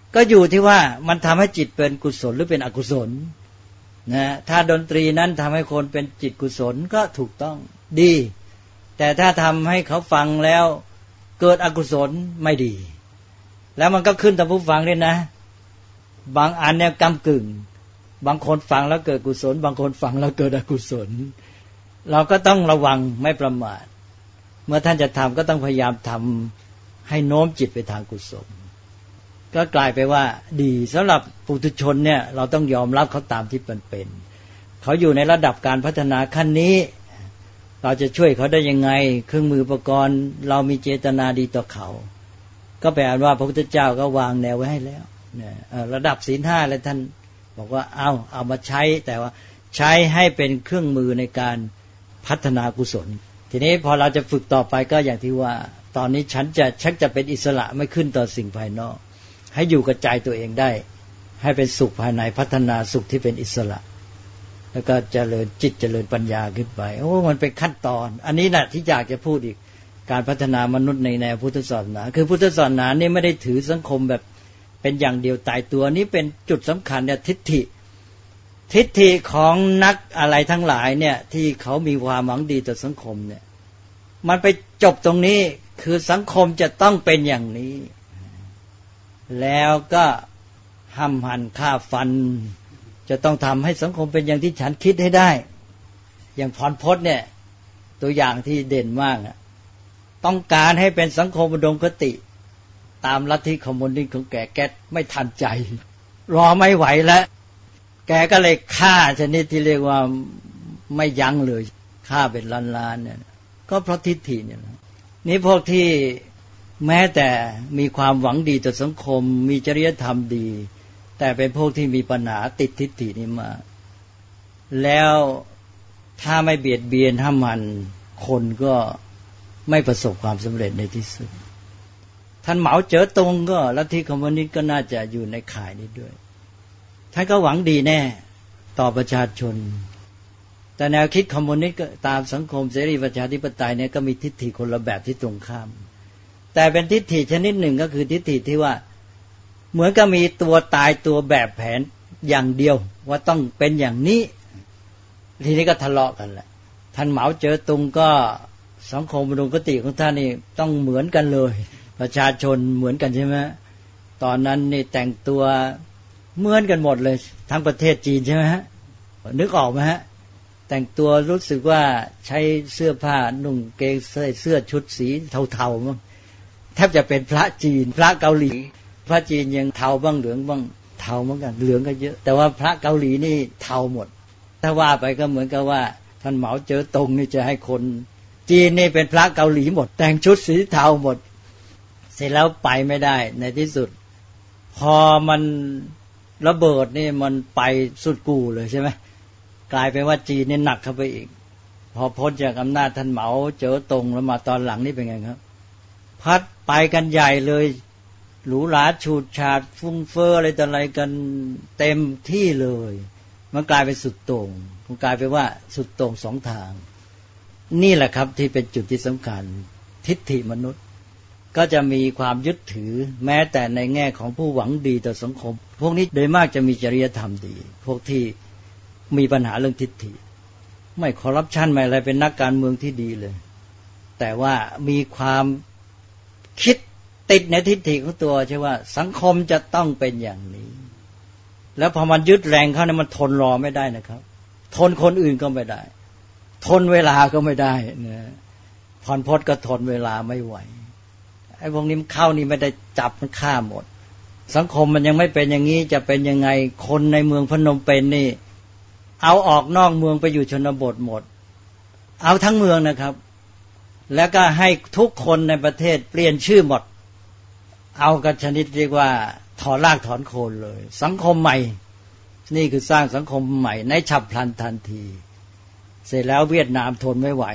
ก็อยู่ที่ว่ามันทำให้จิตเป็นกุศลหรือเป็นอกุศลนะถ้าดนตรีนั้นทำให้คนเป็นจิตกุศลก็ถูกต้องดีแต่ถ้าทำให้เขาฟังแล้วเกิดอกุศลไม่ดีแล้วมันก็ขึ้นตามผู้ฟังด้วยนะบางอันเนี่ยกำกึ่งบางคนฟังแล้วเกิดกุศลบางคนฟังแล้วเกิดอกุศลเราก็ต้องระวังไม่ประมาทเมื่อท่านจะทำก็ต้องพยายามทำให้โน้มจิตไปทางกุศลก็กลายไปว่าดีสำหรับปุถุชนเนี่ยเราต้องยอมรับเขาตามที่เป็นเขาอยู่ในระดับการพัฒนาขั้นนี้เราจะช่วยเขาได้ยังไงเครื่องมืออุปกรณ์เรามีเจตนาดีต่อเขาก็แปลว่าพระพุทธเจ้าก็วางแนวไว้ให้แล้วเนี่ยระดับศีล5แล้วท่านบอกว่าเอามาใช้แต่ว่าใช้ให้เป็นเครื่องมือในการพัฒนากุศลทีนี้พอเราจะฝึกต่อไปก็อย่างที่ว่าตอนนี้ฉันจะชักจะเป็นอิสระไม่ขึ้นต่อสิ่งภายนอกให้อยู่กับใจตัวเองได้ให้เป็นสุขภายในพัฒนาสุขที่เป็นอิสระแล้วก็เจริญจิตเจริญปัญญาขึ้นไปมันเป็นขั้นตอนอันนี้แหละที่อยากจะพูดอีกการพัฒนามนุษย์ในแนวพุทธศาสนาคือพุทธศาสนานี่ไม่ได้ถือสังคมแบบเป็นอย่างเดียวตายตัวนี้เป็นจุดสำคัญเนี่ยทิฏฐิของนักอะไรทั้งหลายเนี่ยที่เขามีความหวังดีต่อสังคมเนี่ยมันไปจบตรงนี้คือสังคมจะต้องเป็นอย่างนี้แล้วก็ห้ำหั่นฆ่าฟันจะต้องทำให้สังคมเป็นอย่างที่ฉันคิดให้ได้อย่างพรพจน์เนี่ยตัวอย่างที่เด่นมากต้องการให้เป็นสังคมอุดมคติตามลัทธิคอมมิวนิสต์ของแกไม่ทันใจรอไม่ไหวแล้วแกก็เลยฆ่าชนิดที่เรียกว่าไม่ยั้งเลยฆ่าเป็นล้านๆเนี่ยก็เพราะทิฏฐิเนี่ยนี่พวกที่แม้แต่มีความหวังดีต่อสังคมมีจริยธรรมดีแต่เป็นพวกที่มีปัญหาติดทิฏฐินี้มาแล้วถ้าไม่เบียดเบียนห้ามมันคนก็ไม่ประสบความสำเร็จในที่สุดท่านเหมาเจ๋อตงก็ลัทธิคอมมิวนิสต์ก็น่าจะอยู่ในข่ายนี้ด้วยท่านก็หวังดีแน่ต่อประชาชนแต่แนวคิดคอมมิวนิสต์ก็ตามสังคมเสรีประชาธิปไตยเนี่ยก็มีทิฏฐิคนละแบบที่ตรงข้ามแต่เป็นทิฏฐิชนิดหนึ่งก็คือทิฏฐิที่ว่าเหมือนกับมีตัวตายตัวแบบแผนอย่างเดียวว่าต้องเป็นอย่างนี้ทีนี้ก็ทะเลาะกันแหละท่านเหมาเจ๋อตงก็สังคมอุดมคติของท่านนี่ต้องเหมือนกันเลยประชาชนเหมือนกันใช่ไหมตอนนั้นนี่แต่งตัวเหมือนกันหมดเลยทั้งประเทศจีนใช่ไหมฮะนึกออกไหมฮะแต่งตัวรู้สึกว่าใช้เสื้อผ้านุ่งเกงใส่เสื้อชุดสีเทาๆมั้งแทบจะเป็นพระจีนพระเกาหลีพระจีนยังเทาบ้างเหลืองบ้างเทาเหมือนกันเหลืองก็เยอะแต่ว่าพระเกาหลีนี่เทาหมดถ้าว่าไปก็เหมือนกับว่าท่านเหมาเจ๋อตงนี่จะให้คนจีนนี่เป็นพระเกาหลีหมดแต่งชุดสีเทาหมดเสร็จแล้วไปไม่ได้ในที่สุดพอมันระเบิดนี่มันไปสุดกูเลยใช่ไหมกลายเป็นว่าจีนนี่หนักเข้าไปอีกพอพ้นจากอำนาจท่านเหมาเจ๋อตงแล้วมาตอนหลังนี่เป็นไงครับพัดไปกันใหญ่เลยหรูหราฉูดฉาดฟุ้งเฟ้ออะไรต่ออะไรกันเต็มที่เลยมันกลายเป็นสุดโต่งมันกลายเป็นว่าสุดโต่งสองทางนี่แหละครับที่เป็นจุดที่สำคัญทิฏฐิมนุษย์ก็จะมีความยึดถือแม้แต่ในแง่ของผู้หวังดีต่อสังคมพวกนี้โดยมากจะมีจริยธรรมดีพวกที่มีปัญหาเรื่องทิฏฐิไม่คอร์รัปชันไม่อะไรเป็นนักการเมืองที่ดีเลยแต่ว่ามีความคิดติดในทิฏฐิของตัวใช่ว่าสังคมจะต้องเป็นอย่างนี้แล้วพอมันยึดแรงเขาเนี่ยมันทนรอไม่ได้นะครับทนคนอื่นก็ไม่ได้ทนเวลาก็ไม่ได้นะพรพจน์ก็ทนเวลาไม่ไหวไอ้พวกนี้มันเข้านี่ไม่ได้จับมันฆ่าหมดสังคมมันยังไม่เป็นอย่างนี้จะเป็นยังไงคนในเมืองพนมเปญนี่เอาออกนอกเมืองไปอยู่ชนบทหมดเอาทั้งเมืองนะครับแล้วก็ให้ทุกคนในประเทศเปลี่ยนชื่อหมดเอากันชนิดเรียกว่าถอนรากถอนโคนเลยสังคมใหม่นี่คือสร้างสังคมใหม่ในฉับพลันทันทีเสร็จแล้วเวียดนามทนไม่ไหว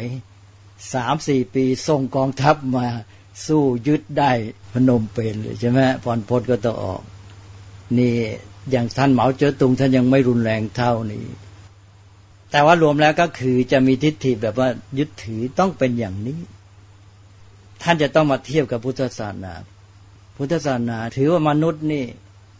3-4 ปีส่งกองทัพมาสู้ยึดได้พนมเปญเลยใช่ไหมพรพจน์ก็ต้องออกนี่อย่างท่านเหมาเจ๋อตุงท่านยังไม่รุนแรงเท่านี้แต่ว่ารวมแล้วก็คือจะมีทิฏฐิแบบว่ายึดถือต้องเป็นอย่างนี้ท่านจะต้องมาเทียบกับพุทธศาสนาพุทธศาสนาถือว่ามนุษย์นี่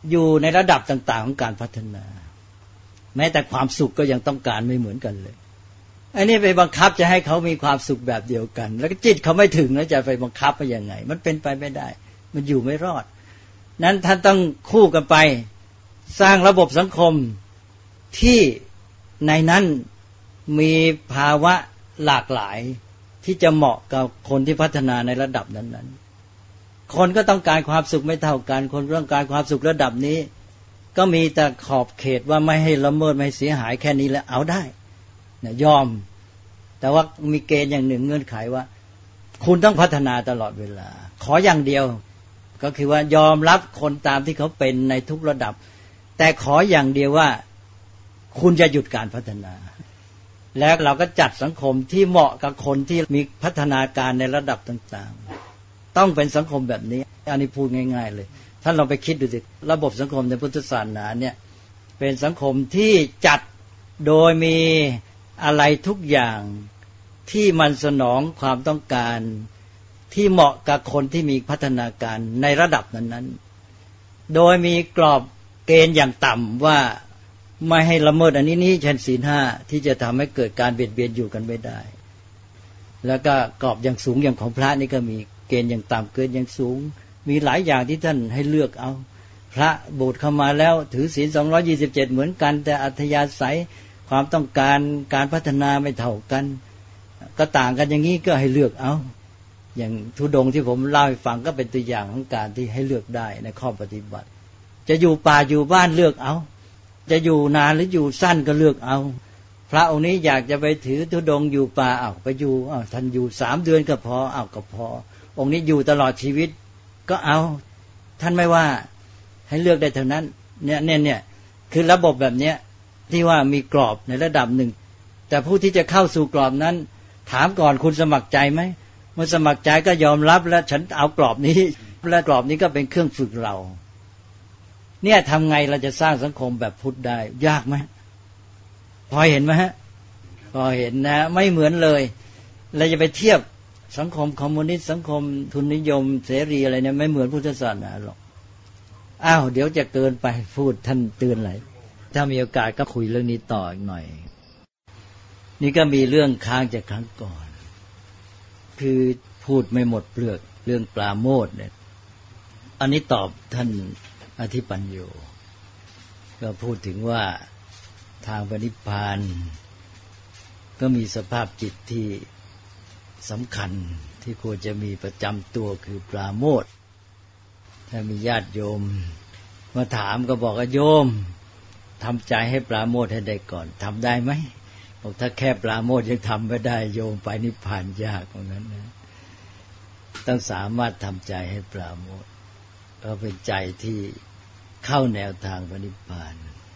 อยู่ในระดับต่างๆของการพัฒนาแม้แต่ความสุขก็ยังต้องการไม่เหมือนกันเลยอันนี้ไปบังคับจะให้เขามีความสุขแบบเดียวกันแล้วก็จิตเขาไม่ถึงแล้วจะไปบังคับไปยังไงมันเป็นไปไม่ได้มันอยู่ไม่รอดนั้นท่านต้องคู่กันไปสร้างระบบสังคมที่ในนั้นมีภาวะหลากหลายที่จะเหมาะกับคนที่พัฒนาในระดับนั้นๆคนก็ต้องการความสุขไม่เท่ากันคนต้องการความสุขระดับนี้ก็มีแต่ขอบเขตว่าไม่ให้ละเมิดไม่เสียหายแค่นี้แล้วเอาได้นะยอมแต่ว่ามีเกณฑ์อย่างหนึ่งเงื่อนไขว่าคุณต้องพัฒนาตลอดเวลาขออย่างเดียวก็คือว่ายอมรับคนตามที่เขาเป็นในทุกระดับแต่ขออย่างเดียวว่าคุณจะหยุดการพัฒนาแล้วเราก็จัดสังคมที่เหมาะกับคนที่มีพัฒนาการในระดับต่างๆต้องเป็นสังคมแบบนี้อันนี้พูดง่ายๆเลยท่านลองไปคิดดูสิระบบสังคมในพุทธศาสนาเนี่ยเป็นสังคมที่จัดโดยมีอะไรทุกอย่างที่มันสนองความต้องการที่เหมาะกับคนที่มีพัฒนาการในระดับนั้นๆโดยมีกรอบเกณฑ์อย่างต่ำว่าไม่ให้ละเมิดอันนี้เช่นศีล 5ที่จะทำให้เกิดการเบียดเบียนอยู่กันไม่ได้แล้วก็กรอบอย่างสูงอย่างของพระนี่ก็มีเกณฑ์อย่างต่ำเกินอย่างสูงมีหลายอย่างที่ท่านให้เลือกเอาพระโบสถ์เข้ามาแล้วถือศีล227เหมือนกันแต่อัธยาศัยความต้องการการพัฒนาไม่เท่ากันก็ต่างกันอย่างนี้ก็ให้เลือกเอาอย่างธุดงค์ที่ผมเล่าให้ฟังก็เป็นตัวอย่างของการที่ให้เลือกได้ในข้อปฏิบัติจะอยู่ป่าอยู่บ้านเลือกเอาจะอยู่นานหรืออยู่สั้นก็เลือกเอาพระองค์นี้อยากจะไปถือธุดงค์อยู่ป่าไปอยู่ท่านอยู่3 เดือนก็พอก็พอองค์นี้อยู่ตลอดชีวิตก็เอาท่านไม่ว่าให้เลือกได้เท่านั้นเนี่ยคือระบบแบบเนี้ยที่ว่ามีกรอบในระดับหนึ่งแต่ผู้ที่จะเข้าสู่กรอบนั้นถามก่อนคุณสมัครใจไหมเมื่อสมัครใจก็ยอมรับแล้วฉันเอากรอบนี้และกรอบนี้ก็เป็นเครื่องฝึกเราเนี่ยทำไงเราจะสร้างสังคมแบบพุทธได้ยากไหมพอเห็นไหมฮะพอเห็นนะไม่เหมือนเลยเราจะไปเทียบสังคมคอมมิวนิสต์สังคมทุนนิยมเสรีอะไรเนี่ยไม่เหมือนพุทธศาสนาหรอกเดี๋ยวจะเกินไปพูดท่านเตือนอะไรถ้ามีโอกาสก็คุยเรื่องนี้ต่ออีกหน่อยนี่ก็มีเรื่องค้างจากครั้งก่อนคือพูดไม่หมดเปลือกเรื่องปราโมทย์เนี่ยอันนี้ตอบท่านอธิปัญโยก็พูดถึงว่าทางพระนิพพานก็มีสภาพจิตที่สำคัญที่ควรจะมีประจำตัวคือปราโมทย์ถ้ามีญาติโยมมาถามก็บอกว่าโยมทำใจให้ปราโมทย์ให้ได้ก่อนทำได้ไหมบอกถ้าแค่ปราโมทย์ยังทำไม่ได้โยมไปนิพพานยากตรงนั้นนะต้องสามารถทำใจให้ปราโมทย์ก็เป็นใจที่เข้าแนวทางพระนิพพาน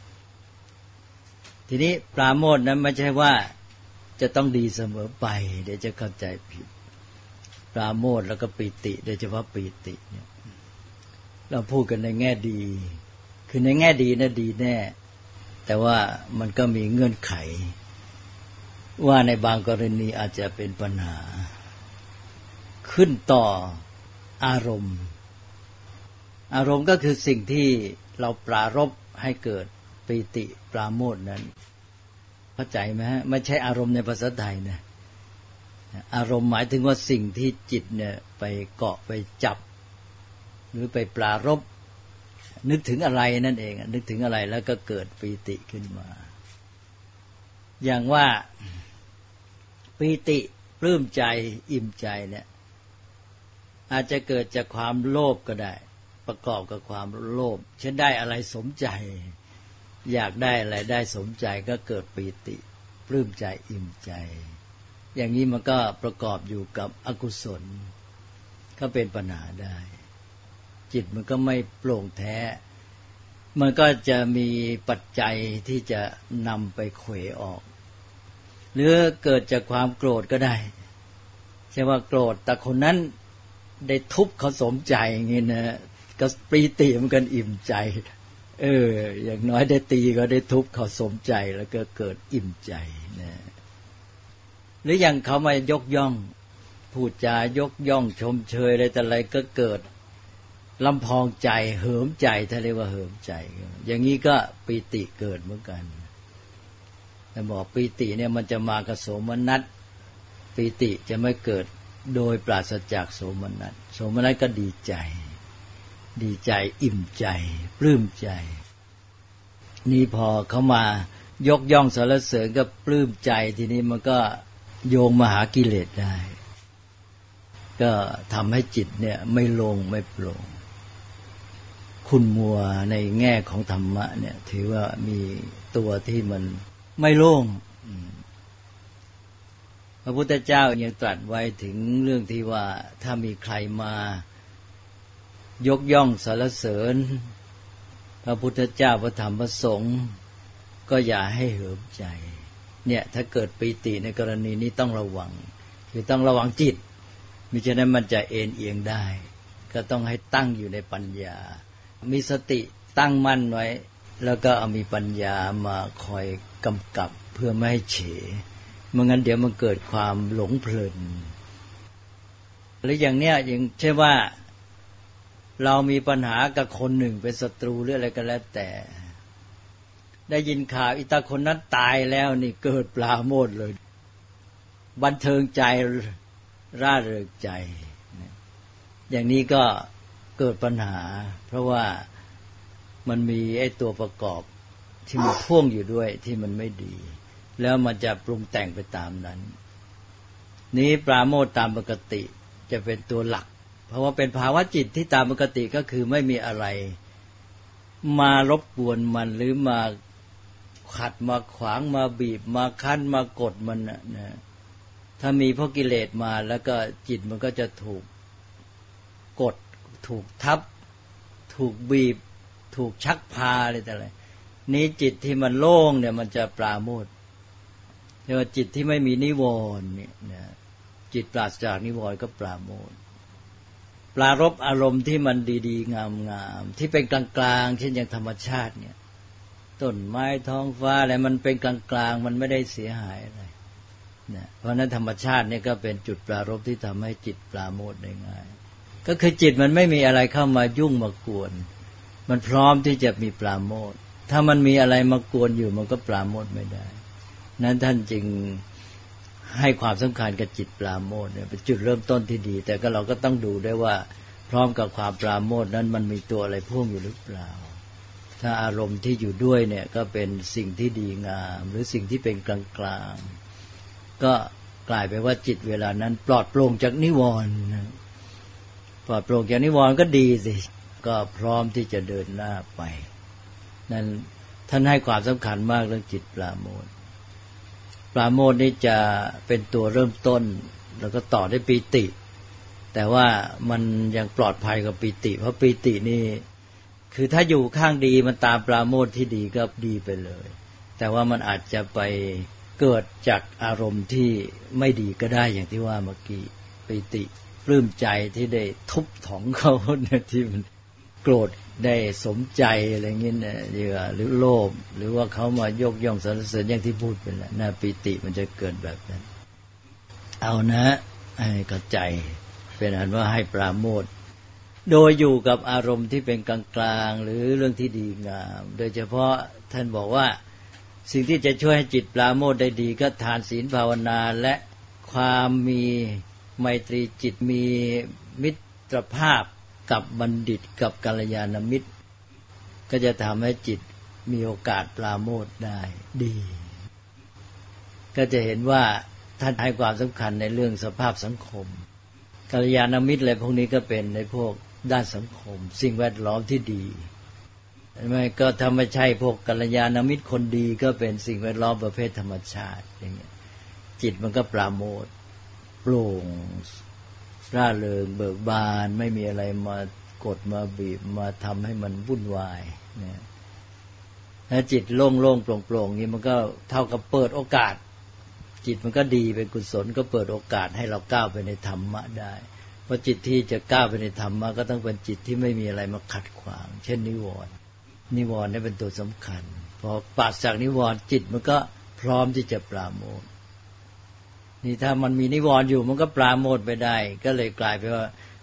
ทีนี้ปราโมทย์นั้นไม่ใช่ว่าจะต้องดีเสมอไปเดี๋ยวจะเข้าใจผิดปราโมทย์แล้วก็ปีติโดยเฉพาะปีติเนี่ยเราพูดกันในแง่ดีคือในแง่ดีนะดีแน่แต่ว่ามันก็มีเงื่อนไขว่าในบางกรณีอาจจะเป็นปัญหาขึ้นต่ออารมณ์ก็คือสิ่งที่เราปรารภให้เกิดปีติปราโมทย์นั้นเข้าใจไหมฮะไม่ใช่อารมณ์ในภาษาไทยนะอารมณ์หมายถึงว่าสิ่งที่จิตเนี่ยไปเกาะไปจับหรือไปปรารภนึกถึงอะไรนั่นเองนึกถึงอะไรแล้วก็เกิดปีติขึ้นมาอย่างว่าปีติปลื้มใจอิ่มใจเนี่ยอาจจะเกิดจากความโลภก็ได้ประกอบกับความโลภเช่นได้อะไรสมใจอยากได้อะไรได้สมใจก็เกิดปีติปลื้มใจอิ่มใจอย่างนี้มันก็ประกอบอยู่กับอกุศลก็เป็นปัญหาได้จิตมันก็ไม่โปร่งแท้มันก็จะมีปัจจัยที่จะนำไปเขวออกหรือเกิดจากความโกรธก็ได้ใช่ว่าโกรธแต่คนนั้นได้ทุบเขาสมใจอย่างนี้นะก็ปีติมันกันอิ่มใจอย่างน้อยได้ตีก็ได้ทุบเขาสมใจแล้วก็เกิดอิ่มใจนะหรืออย่างเขามายกย่องพูดจายกย่องชมเชยอะไรแต่อะไรก็เกิดลำพองใจเหิมใจถ้าเรียกว่าเหิมใจอย่างนี้ก็ปีติเกิดเหมือนกันแต่บอกปีติเนี่ยมันจะมากับโสมนัสปีติจะไม่เกิดโดยปราศจากโสมนัสโสมนัสก็ดีใจอิ่มใจปลื้มใจนี่พอเขามายกย่องสรรเสริญก็ปลื้มใจทีนี้มันก็โยงมาหากิเลสได้ก็ทำให้จิตเนี่ยไม่โล่งไม่โปร่งขุ่นมัวในแง่ของธรรมะเนี่ยถือว่ามีตัวที่มันไม่โล่งพระพุทธเจ้ายังตรัสไว้ถึงเรื่องที่ว่าถ้ามีใครมายกย่องสรรเสริญพระพุทธเจ้าพระธรรมพระสงฆ์ก็อย่าให้เหิมใจเนี่ยถ้าเกิดปีติในกรณีนี้ต้องระวังคือต้องระวังจิตมิฉะนั้นมันจะเอ็นเอียงได้ก็ต้องให้ตั้งอยู่ในปัญญามีสติตั้งมั่นไว้แล้วก็เอามีปัญญามาคอยกำกับเพื่อไม่ให้เฉไม่งั้นเดี๋ยวมันเกิดความหลงเพลินหรืออย่างเนี้ยอย่างเช่นว่าเรามีปัญหากับคนหนึ่งเป็นศัตรูหรืออะไรก็แล้วแต่ได้ยินข่าวอิตาคนนั้นตายแล้วนี่เกิดปราโมทย์เลยบันเทิงใจร่าเริงใจอย่างนี้ก็เกิดปัญหาเพราะว่ามันมีไอ้ตัวประกอบที่มันพ่วงอยู่ด้วยที่มันไม่ดีแล้วมันจะปรุงแต่งไปตามนั้นนี้ปราโมทย์ตามปกติจะเป็นตัวหลักเพราะว่าเป็นภาวะจิตที่ตามปกติก็คือไม่มีอะไรมารบกวนมันหรือมาขัดมาขวางมาบีบมาคั้นมากดมันนะถ้ามีพวกกิเลสมาแล้วก็จิตมันก็จะถูกกดถูกทับถูกบีบถูกชักพาอะไรแต่อะไรนี้จิตที่มันโล่งเนี่ยมันจะปราโมทย์เรียกว่าจิตที่ไม่มีนิวรณ์เนี่ยนะจิตปราศจากนิวรณ์ก็ปราโมทย์ปรารภอารมณ์ที่มันดีๆงามๆที่เป็นกลางๆเช่นอย่างธรรมชาติเนี่ยต้นไม้ท้องฟ้าอะไรมันเป็นกลางๆมันไม่ได้เสียหายอะไรนะเพราะนั้นธรรมชาติเนี่ยก็เป็นจุดปรารภที่ทำให้จิตปราโมทย์ได้ง่ายก็คือจิตมันไม่มีอะไรเข้ามายุ่งมากวนมันพร้อมที่จะมีปราโมทย์ถ้ามันมีอะไรมากวนอยู่มันก็ปราโมทย์ไม่ได้นั้นท่านจึงให้ความสำคัญกับจิตปราโมทย์เนี่ยเป็นจุดเริ่มต้นที่ดีแต่ก็เราก็ต้องดูด้วยว่าพร้อมกับความปราโมทย์นั้นมันมีตัวอะไรพ่วงอยู่หรือเปล่าถ้าอารมณ์ที่อยู่ด้วยเนี่ยก็เป็นสิ่งที่ดีงามหรือสิ่งที่เป็นกลางๆก็กลายไปว่าจิตเวลานั้นปลอดโปร่งจากนิวรณ์ปลอดโปร่งจากนิวรณ์ก็ดีสิก็พร้อมที่จะเดินหน้าไปนั้นท่านให้ความสำคัญมากเรื่องจิตปราโมทย์ปราโมทย์นี่จะเป็นตัวเริ่มต้นแล้วก็ต่อด้วยปีติแต่ว่ามันยังปลอดภัยกว่าปีติเพราะปีตินี่คือถ้าอยู่ข้างดีมันตามปราโมทย์ที่ดีก็ดีไปเลยแต่ว่ามันอาจจะไปเกิดจากอารมณ์ที่ไม่ดีก็ได้อย่างที่ว่าเมื่อกี้ปีติปลื้มใจที่ได้ทุบถองเขาเนี่ยที่มันโกรธได้สมใจอะไรเงี้ยนะหรือโลภหรือว่าเขามายกย่องสรรเสริญอย่างที่พูดไปแล้วนะปีติมันจะเกิดแบบนั้นเอานะให้เข้าใจเป็นอันว่าให้ปราโมทย์โดยอยู่กับอารมณ์ที่เป็นกลางๆหรือเรื่องที่ดีงามโดยเฉพาะท่านบอกว่าสิ่งที่จะช่วยให้จิตปราโมทย์ได้ดีก็ทานศีลภาวนาและความมีไมตรีจิตมีมิตรภาพกับบัณฑิตกับกัลยาณมิตรก็จะทำให้จิตมีโอกาสปราโมทย์ได้ดีก็จะเห็นว่าท่านให้ความสำคัญในเรื่องสภาพสังคมกัลยาณมิตรอะไรพวกนี้ก็เป็นในพวกด้านสังคมสิ่งแวดล้อมที่ดีไม่ก็ถ้าไม่ใช่พวกกัลยาณมิตรคนดีก็เป็นสิ่งแวดล้อมประเภทธรรมชาติอย่างเงี้ยจิตมันก็ปราโมทย์โปร่งร่าเริงเบิกบานไม่มีอะไรมากดมาบีบมาทำให้มันวุ่นวายเนี่ยถ้าจิตโล่งๆโปร่งๆนี้มันก็เท่ากับเปิดโอกาสจิตมันก็ดีเป็นกุศลก็เปิดโอกาสให้เราก้าวไปในธรรมะได้เพราะจิตที่จะก้าวไปในธรรมะก็ต้องเป็นจิตที่ไม่มีอะไรมาขัดขวางเช่นนิวรณ์นี่เป็นตัวสำคัญพอปราศจากนิวรณ์จิตมันก็พร้อมที่จะปราโมทย์นี่ถ้ามันมีนิวรณ์อยู่มันก็ปราโมทย์ไปได้ก็เลยกลายไปว่า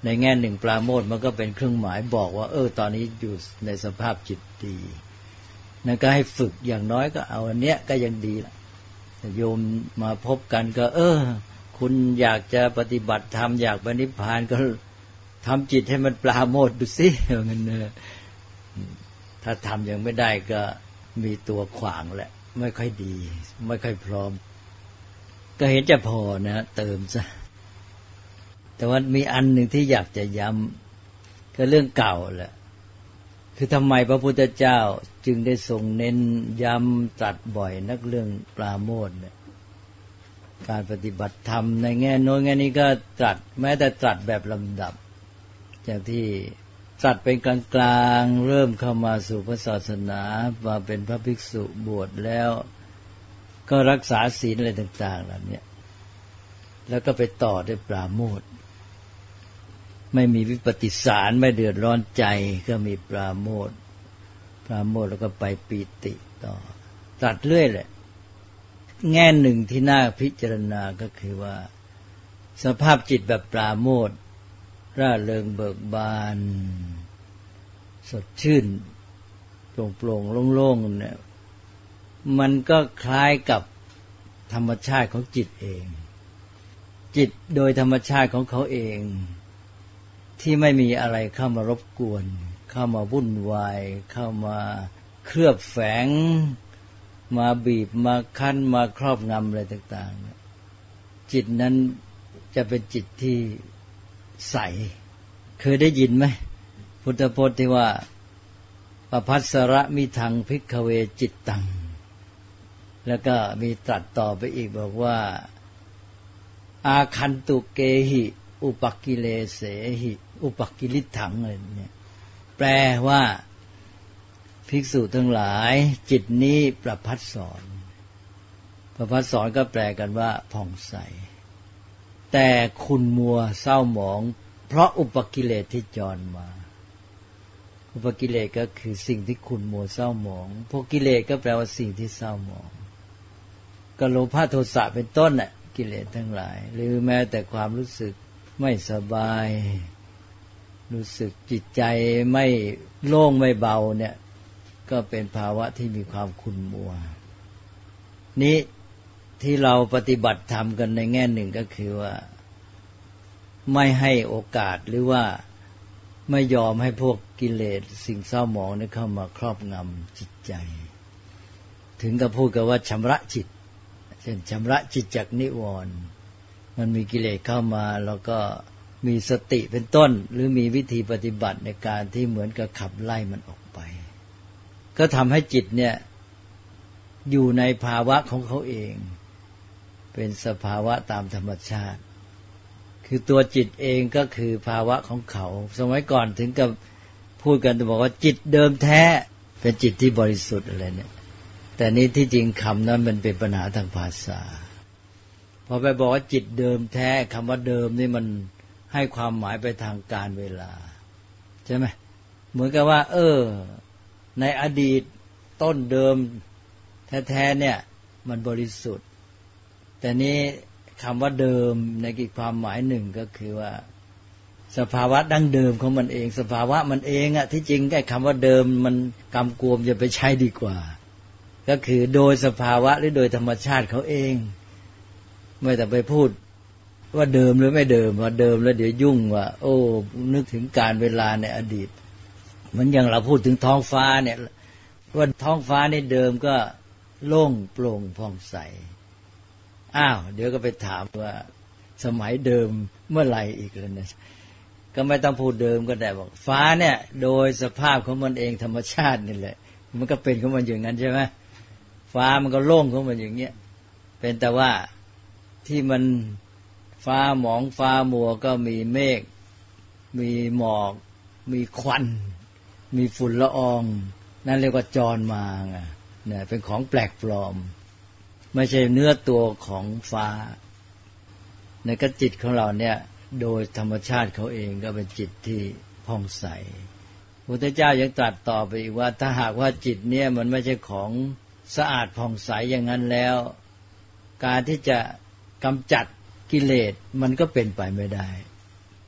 ในแง่หนึ่งปราโมทย์มันก็เป็นเครื่องหมายบอกว่าตอนนี้อยู่ในสภาพจิตดีนั่นก็ให้ฝึกอย่างน้อยก็เอาอันเนี้ยก็ยังดีละโยมมาพบกันก็คุณอยากจะปฏิบัติธรรมอยากไปนิพพานก็ทำจิตให้มันปราโมทย์ดูสิงั้นถ้าทำยังไม่ได้ก็มีตัวขวางแหละไม่ค่อยดีไม่ค่อยพร้อมก็เห็นจะพอนะเติมซะแต่ว่ามีอันหนึ่งที่อยากจะย้ำก็เรื่องเก่าแหละคือทำไมพระพุทธเจ้าจึงได้ทรงเน้นย้ำตรัสบ่อยนักเรื่องปราโมทย์เนี่ยการปฏิบัติธรรมในแง่โน้นแง่นี้ก็ตรัสแม้แต่ตรัสแบบลำดับอย่างที่ตรัสเป็นกลางๆเริ่มเข้ามาสู่พระศาสนามาเป็นพระภิกษุบวชแล้วก็รักษาศีลอะไรต่างๆเหล่านี้แล้วก็ไปต่อด้วยปราโมทย์ไม่มีวิปฏิสารไม่เดือดร้อนใจก็มีปราโมทย์แล้วก็ไปปีติต่อตรัสเรื่อยแหละแง่หนึ่งที่น่าพิจารณาก็คือว่าสภาพจิตแบบปราโมทย์ร่าเริงเบิกบานสดชื่นโปร่งๆโล่งๆเนี่ยมันก็คล้ายกับธรรมชาติของจิตเองจิตโดยธรรมชาติของเขาเองที่ไม่มีอะไรเข้ามารบกวนเข้ามาวุ่นวายเข้ามาเคลือบแฝงมาบีบมาคั้นมาครอบงำอะไรต่างๆจิตนั้นจะเป็นจิตที่ใสเคยได้ยินไหมพุทธพจน์ที่ว่าปภัสสระมิทังภิกขเวจิตตังแล้วก็มีตรัสต่อไปอีกบอกว่าอาคันตุเกหิอุปกิเลเสหิอุปกิลิถังอะไรเนี่ยแปลว่าภิกษุทั้งหลายจิตนี้ประภัสสรประภัสสรก็แปลกันว่าผ่องใสแต่ขุ่นมัวเศร้าหมองเพราะอุปกิเลสที่จรมาอุปกิเลสก็คือสิ่งที่ขุ่นมัวเศร้าหมองพวกกิเลสก็แปลว่าสิ่งที่เศร้าหมองก็โลภะโทสะเป็นต้นน่ะกิเลสทั้งหลายหรือแม้แต่ความรู้สึกไม่สบายรู้สึกจิตใจไม่โล่งไม่เบาเนี่ยก็เป็นภาวะที่มีความขุ่นมัวนี้ที่เราปฏิบัติธรรมกันในแง่หนึ่งก็คือว่าไม่ให้โอกาสหรือว่าไม่ยอมให้พวกกิเลสสิ่งเศร้าหมองนี่เข้ามาครอบงำจิตใจถึงกับพูดกันว่าชำระจิตเช่นชำระจิตจากนิวรณ์มันมีกิเลสเข้ามาแล้วก็มีสติเป็นต้นหรือมีวิธีปฏิบัติในการที่เหมือนกับขับไล่มันออกไปก็ทำให้จิตเนี่ยอยู่ในภาวะของเขาเองเป็นสภาวะตามธรรมชาติคือตัวจิตเองก็คือภาวะของเขาสมัยก่อนถึงกับพูดกันบอกว่าจิตเดิมแท้เป็นจิตที่บริสุทธิ์อะไรเนี่ยแต่นี้ที่จริงคำนั้นมันเป็นปัญหาทางภาษาพอไปบอกว่าจิตเดิมแท้คำว่าเดิมนี่มันให้ความหมายไปทางการเวลาใช่ไหมเหมือนกับว่าในอดีตต้นเดิมแท้ๆเนี่ยมันบริสุทธิ์แต่นี้คำว่าเดิมในอีกความหมายหนึ่งก็คือว่าสภาวะดั้งเดิมของมันเองสภาวะมันเองอะที่จริงแค่คำว่าเดิมมันกำกวมจะไปใช้ดีกว่าก็คือโดยสภาวะหรือโดยธรรมชาติเขาเองไม่แต่ไปพูดว่าเดิมหรือไม่เดิมว่าเดิมแล้วเดี๋ยวยุ่งว่านึกถึงการเวลาในอดีตเหมือนอย่างเราพูดถึงท้องฟ้าเนี่ยว่าท้องฟ้าในเดิมก็โล่งโปร่งผ่องใสเดี๋ยวก็ไปถามว่าสมัยเดิมเมื่อไหร่อีกแล้วเนี่ยก็ไม่ต้องพูดเดิมก็ได้บอกฟ้าเนี่ยโดยสภาพของมันเองธรรมชาตินี่แหละมันก็เป็นของมันอย่างนั้นใช่ไหมฟ้ามันก็โล่งของมันอย่างเงี้ยเป็นแต่ว่าที่มันฟ้าหมองฟ้ามัวก็มีเมฆมีหมอกมีควันมีฝุ่นละอองนั่นเรียกว่าจรมาไงเนี่ยเป็นของแปลกปลอมไม่ใช่เนื้อตัวของฟ้าในกจิตของเราเนี่ยโดยธรรมชาติเขาเองก็เป็นจิตที่ผ่องใสพระพุทธเจ้ายังตรัสต่อไปอีกว่าถ้าหากว่าจิตเนี่ยมันไม่ใช่ของสะอาดผ่องใสอย่างนั้นแล้วการที่จะกำจัดกิเลสมันก็เป็นไปไม่ได้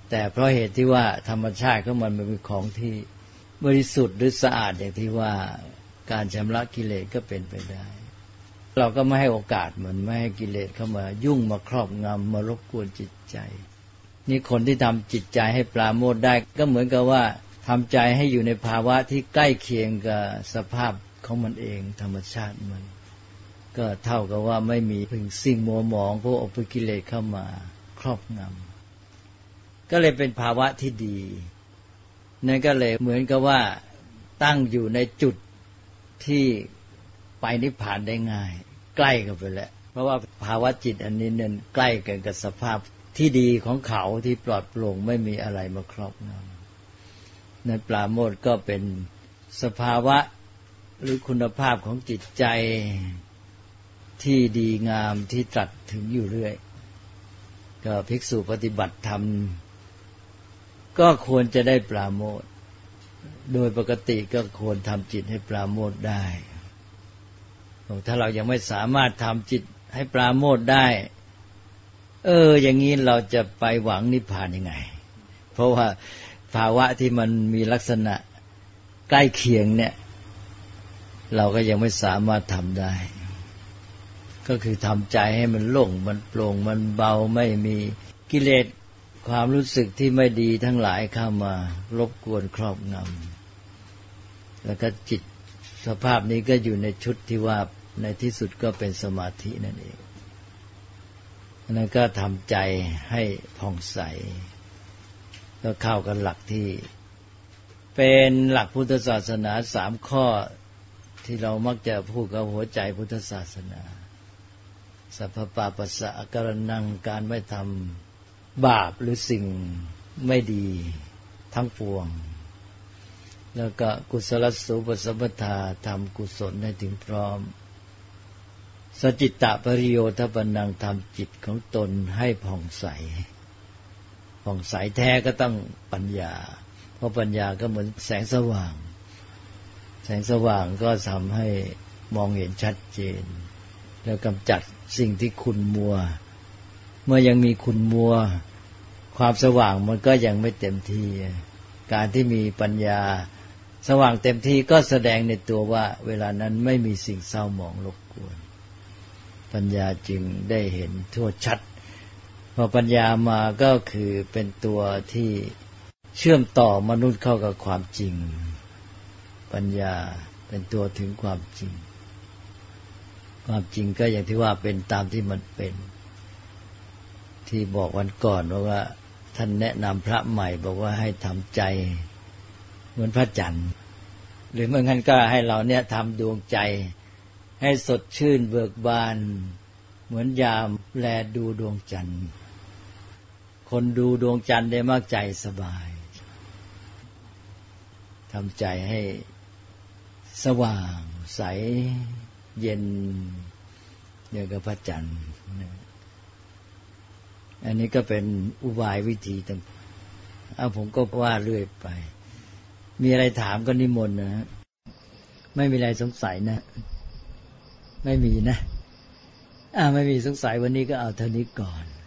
แต่เพราะเหตุที่ว่าธรรมชาติของมันเป็นของที่บริสุทธิ์หรือสะอาดอย่างที่ว่าการชำระกิเลสก็เป็นไปได้เราก็ไม่ให้โอกาสมันไม่ให้กิเลสเข้ามายุ่งมาครอบงำมารบกวนจิตใจนี่คนที่ทำจิตใจให้ปราโมทย์ได้ก็เหมือนกับว่าทำใจให้อยู่ในภาวะที่ใกล้เคียงกับสภาพของมันเองธรรมชาติมันก็เท่ากับว่าไม่มีสิ่งมัวหมองพวกอุปกิเลสเข้ามาครอบงำก็เลยเป็นภาวะที่ดีนั่นก็เลยเหมือนกับว่าตั้งอยู่ในจุดที่ไปนิพพานได้ง่ายใกล้กันไปแล้วเพราะว่าภาวะจิตอันนี้เนี่ยใกล้กันกับสภาพที่ดีของเขาที่ปลอดโปร่งไม่มีอะไรมาครอบงำในปราโมทย์ก็เป็นสภาวะหรือคุณภาพของจิตใจที่ดีงามที่ตรัสถึงอยู่เรื่อยก็ภิกษุปฏิบัติธรรมก็ควรจะได้ปราโมทย์โดยปกติก็ควรทำจิตให้ปราโมทย์ได้ถ้าเรายังไม่สามารถทำจิตให้ปราโมทย์ได้อย่างนี้เราจะไปหวังนิพพานยังไงเพราะว่าภาวะที่มันมีลักษณะใกล้เคียงเนี่ยเราก็ยังไม่สามารถทำได้ก็คือทำใจให้มันโล่งมันโปร่งมันเบาไม่มีกิเลสความรู้สึกที่ไม่ดีทั้งหลายเข้ามารบกวนครอบงำแล้วก็จิตสภาพนี้ก็อยู่ในชุดที่ว่าในที่สุดก็เป็นสมาธินั่นเองนั่นก็ทำใจให้ผ่องใสก็เข้ากันหลักที่เป็นหลักพุทธศาสนา3ข้อที่เรามักจะพูดกับหัวใจพุทธศาสนาสัพพปาปัสสะอการนังการไม่ทำบาปหรือสิ่งไม่ดีทั้งปวงแล้วก็กุศลสูปสัมปทาทำกุศลให้ถึงพร้อมสจิตตปริโยทปนังทำจิตของตนให้ผ่องใสผ่องใสแท้ก็ต้องปัญญาเพราะปัญญาก็เหมือนแสงสว่างแสงสว่างก็ทำให้มองเห็นชัดเจนแล้วกำจัดสิ่งที่ขุ่นมัวเมื่อยังมีขุ่นมัวความสว่างมันก็ยังไม่เต็มที่การที่มีปัญญาสว่างเต็มที่ก็แสดงในตัวว่าเวลานั้นไม่มีสิ่งเศร้าหมองรบกวนปัญญาจึงได้เห็นทั่วชัดพอปัญญามาก็คือเป็นตัวที่เชื่อมต่อมนุษย์เข้ากับความจริงปัญญาเป็นตัวถึงความจริงความจริงก็อย่างที่ว่าเป็นตามที่มันเป็นที่บอกวันก่อนว่าท่านแนะนำพระใหม่บอกว่าให้ทำใจเหมือนพระจันทร์หรือเมื่องั้นก็ให้เราเนี่ยทำดวงใจให้สดชื่นเบิกบานเหมือนยามแลดูดวงจันทร์คนดูดวงจันทร์ได้มากใจสบายทำใจให้สว่างใสเย็นอย่างกับพระจันทร์อันนี้ก็เป็นอุบายวิธีต่างผมก็ว่าเรื่อยไปมีอะไรถามก็นิมนต์นะไม่มีอะไรสงสัยนะไม่มีนะไม่มีสงสัยวันนี้ก็เอาเท่านี้ก่อน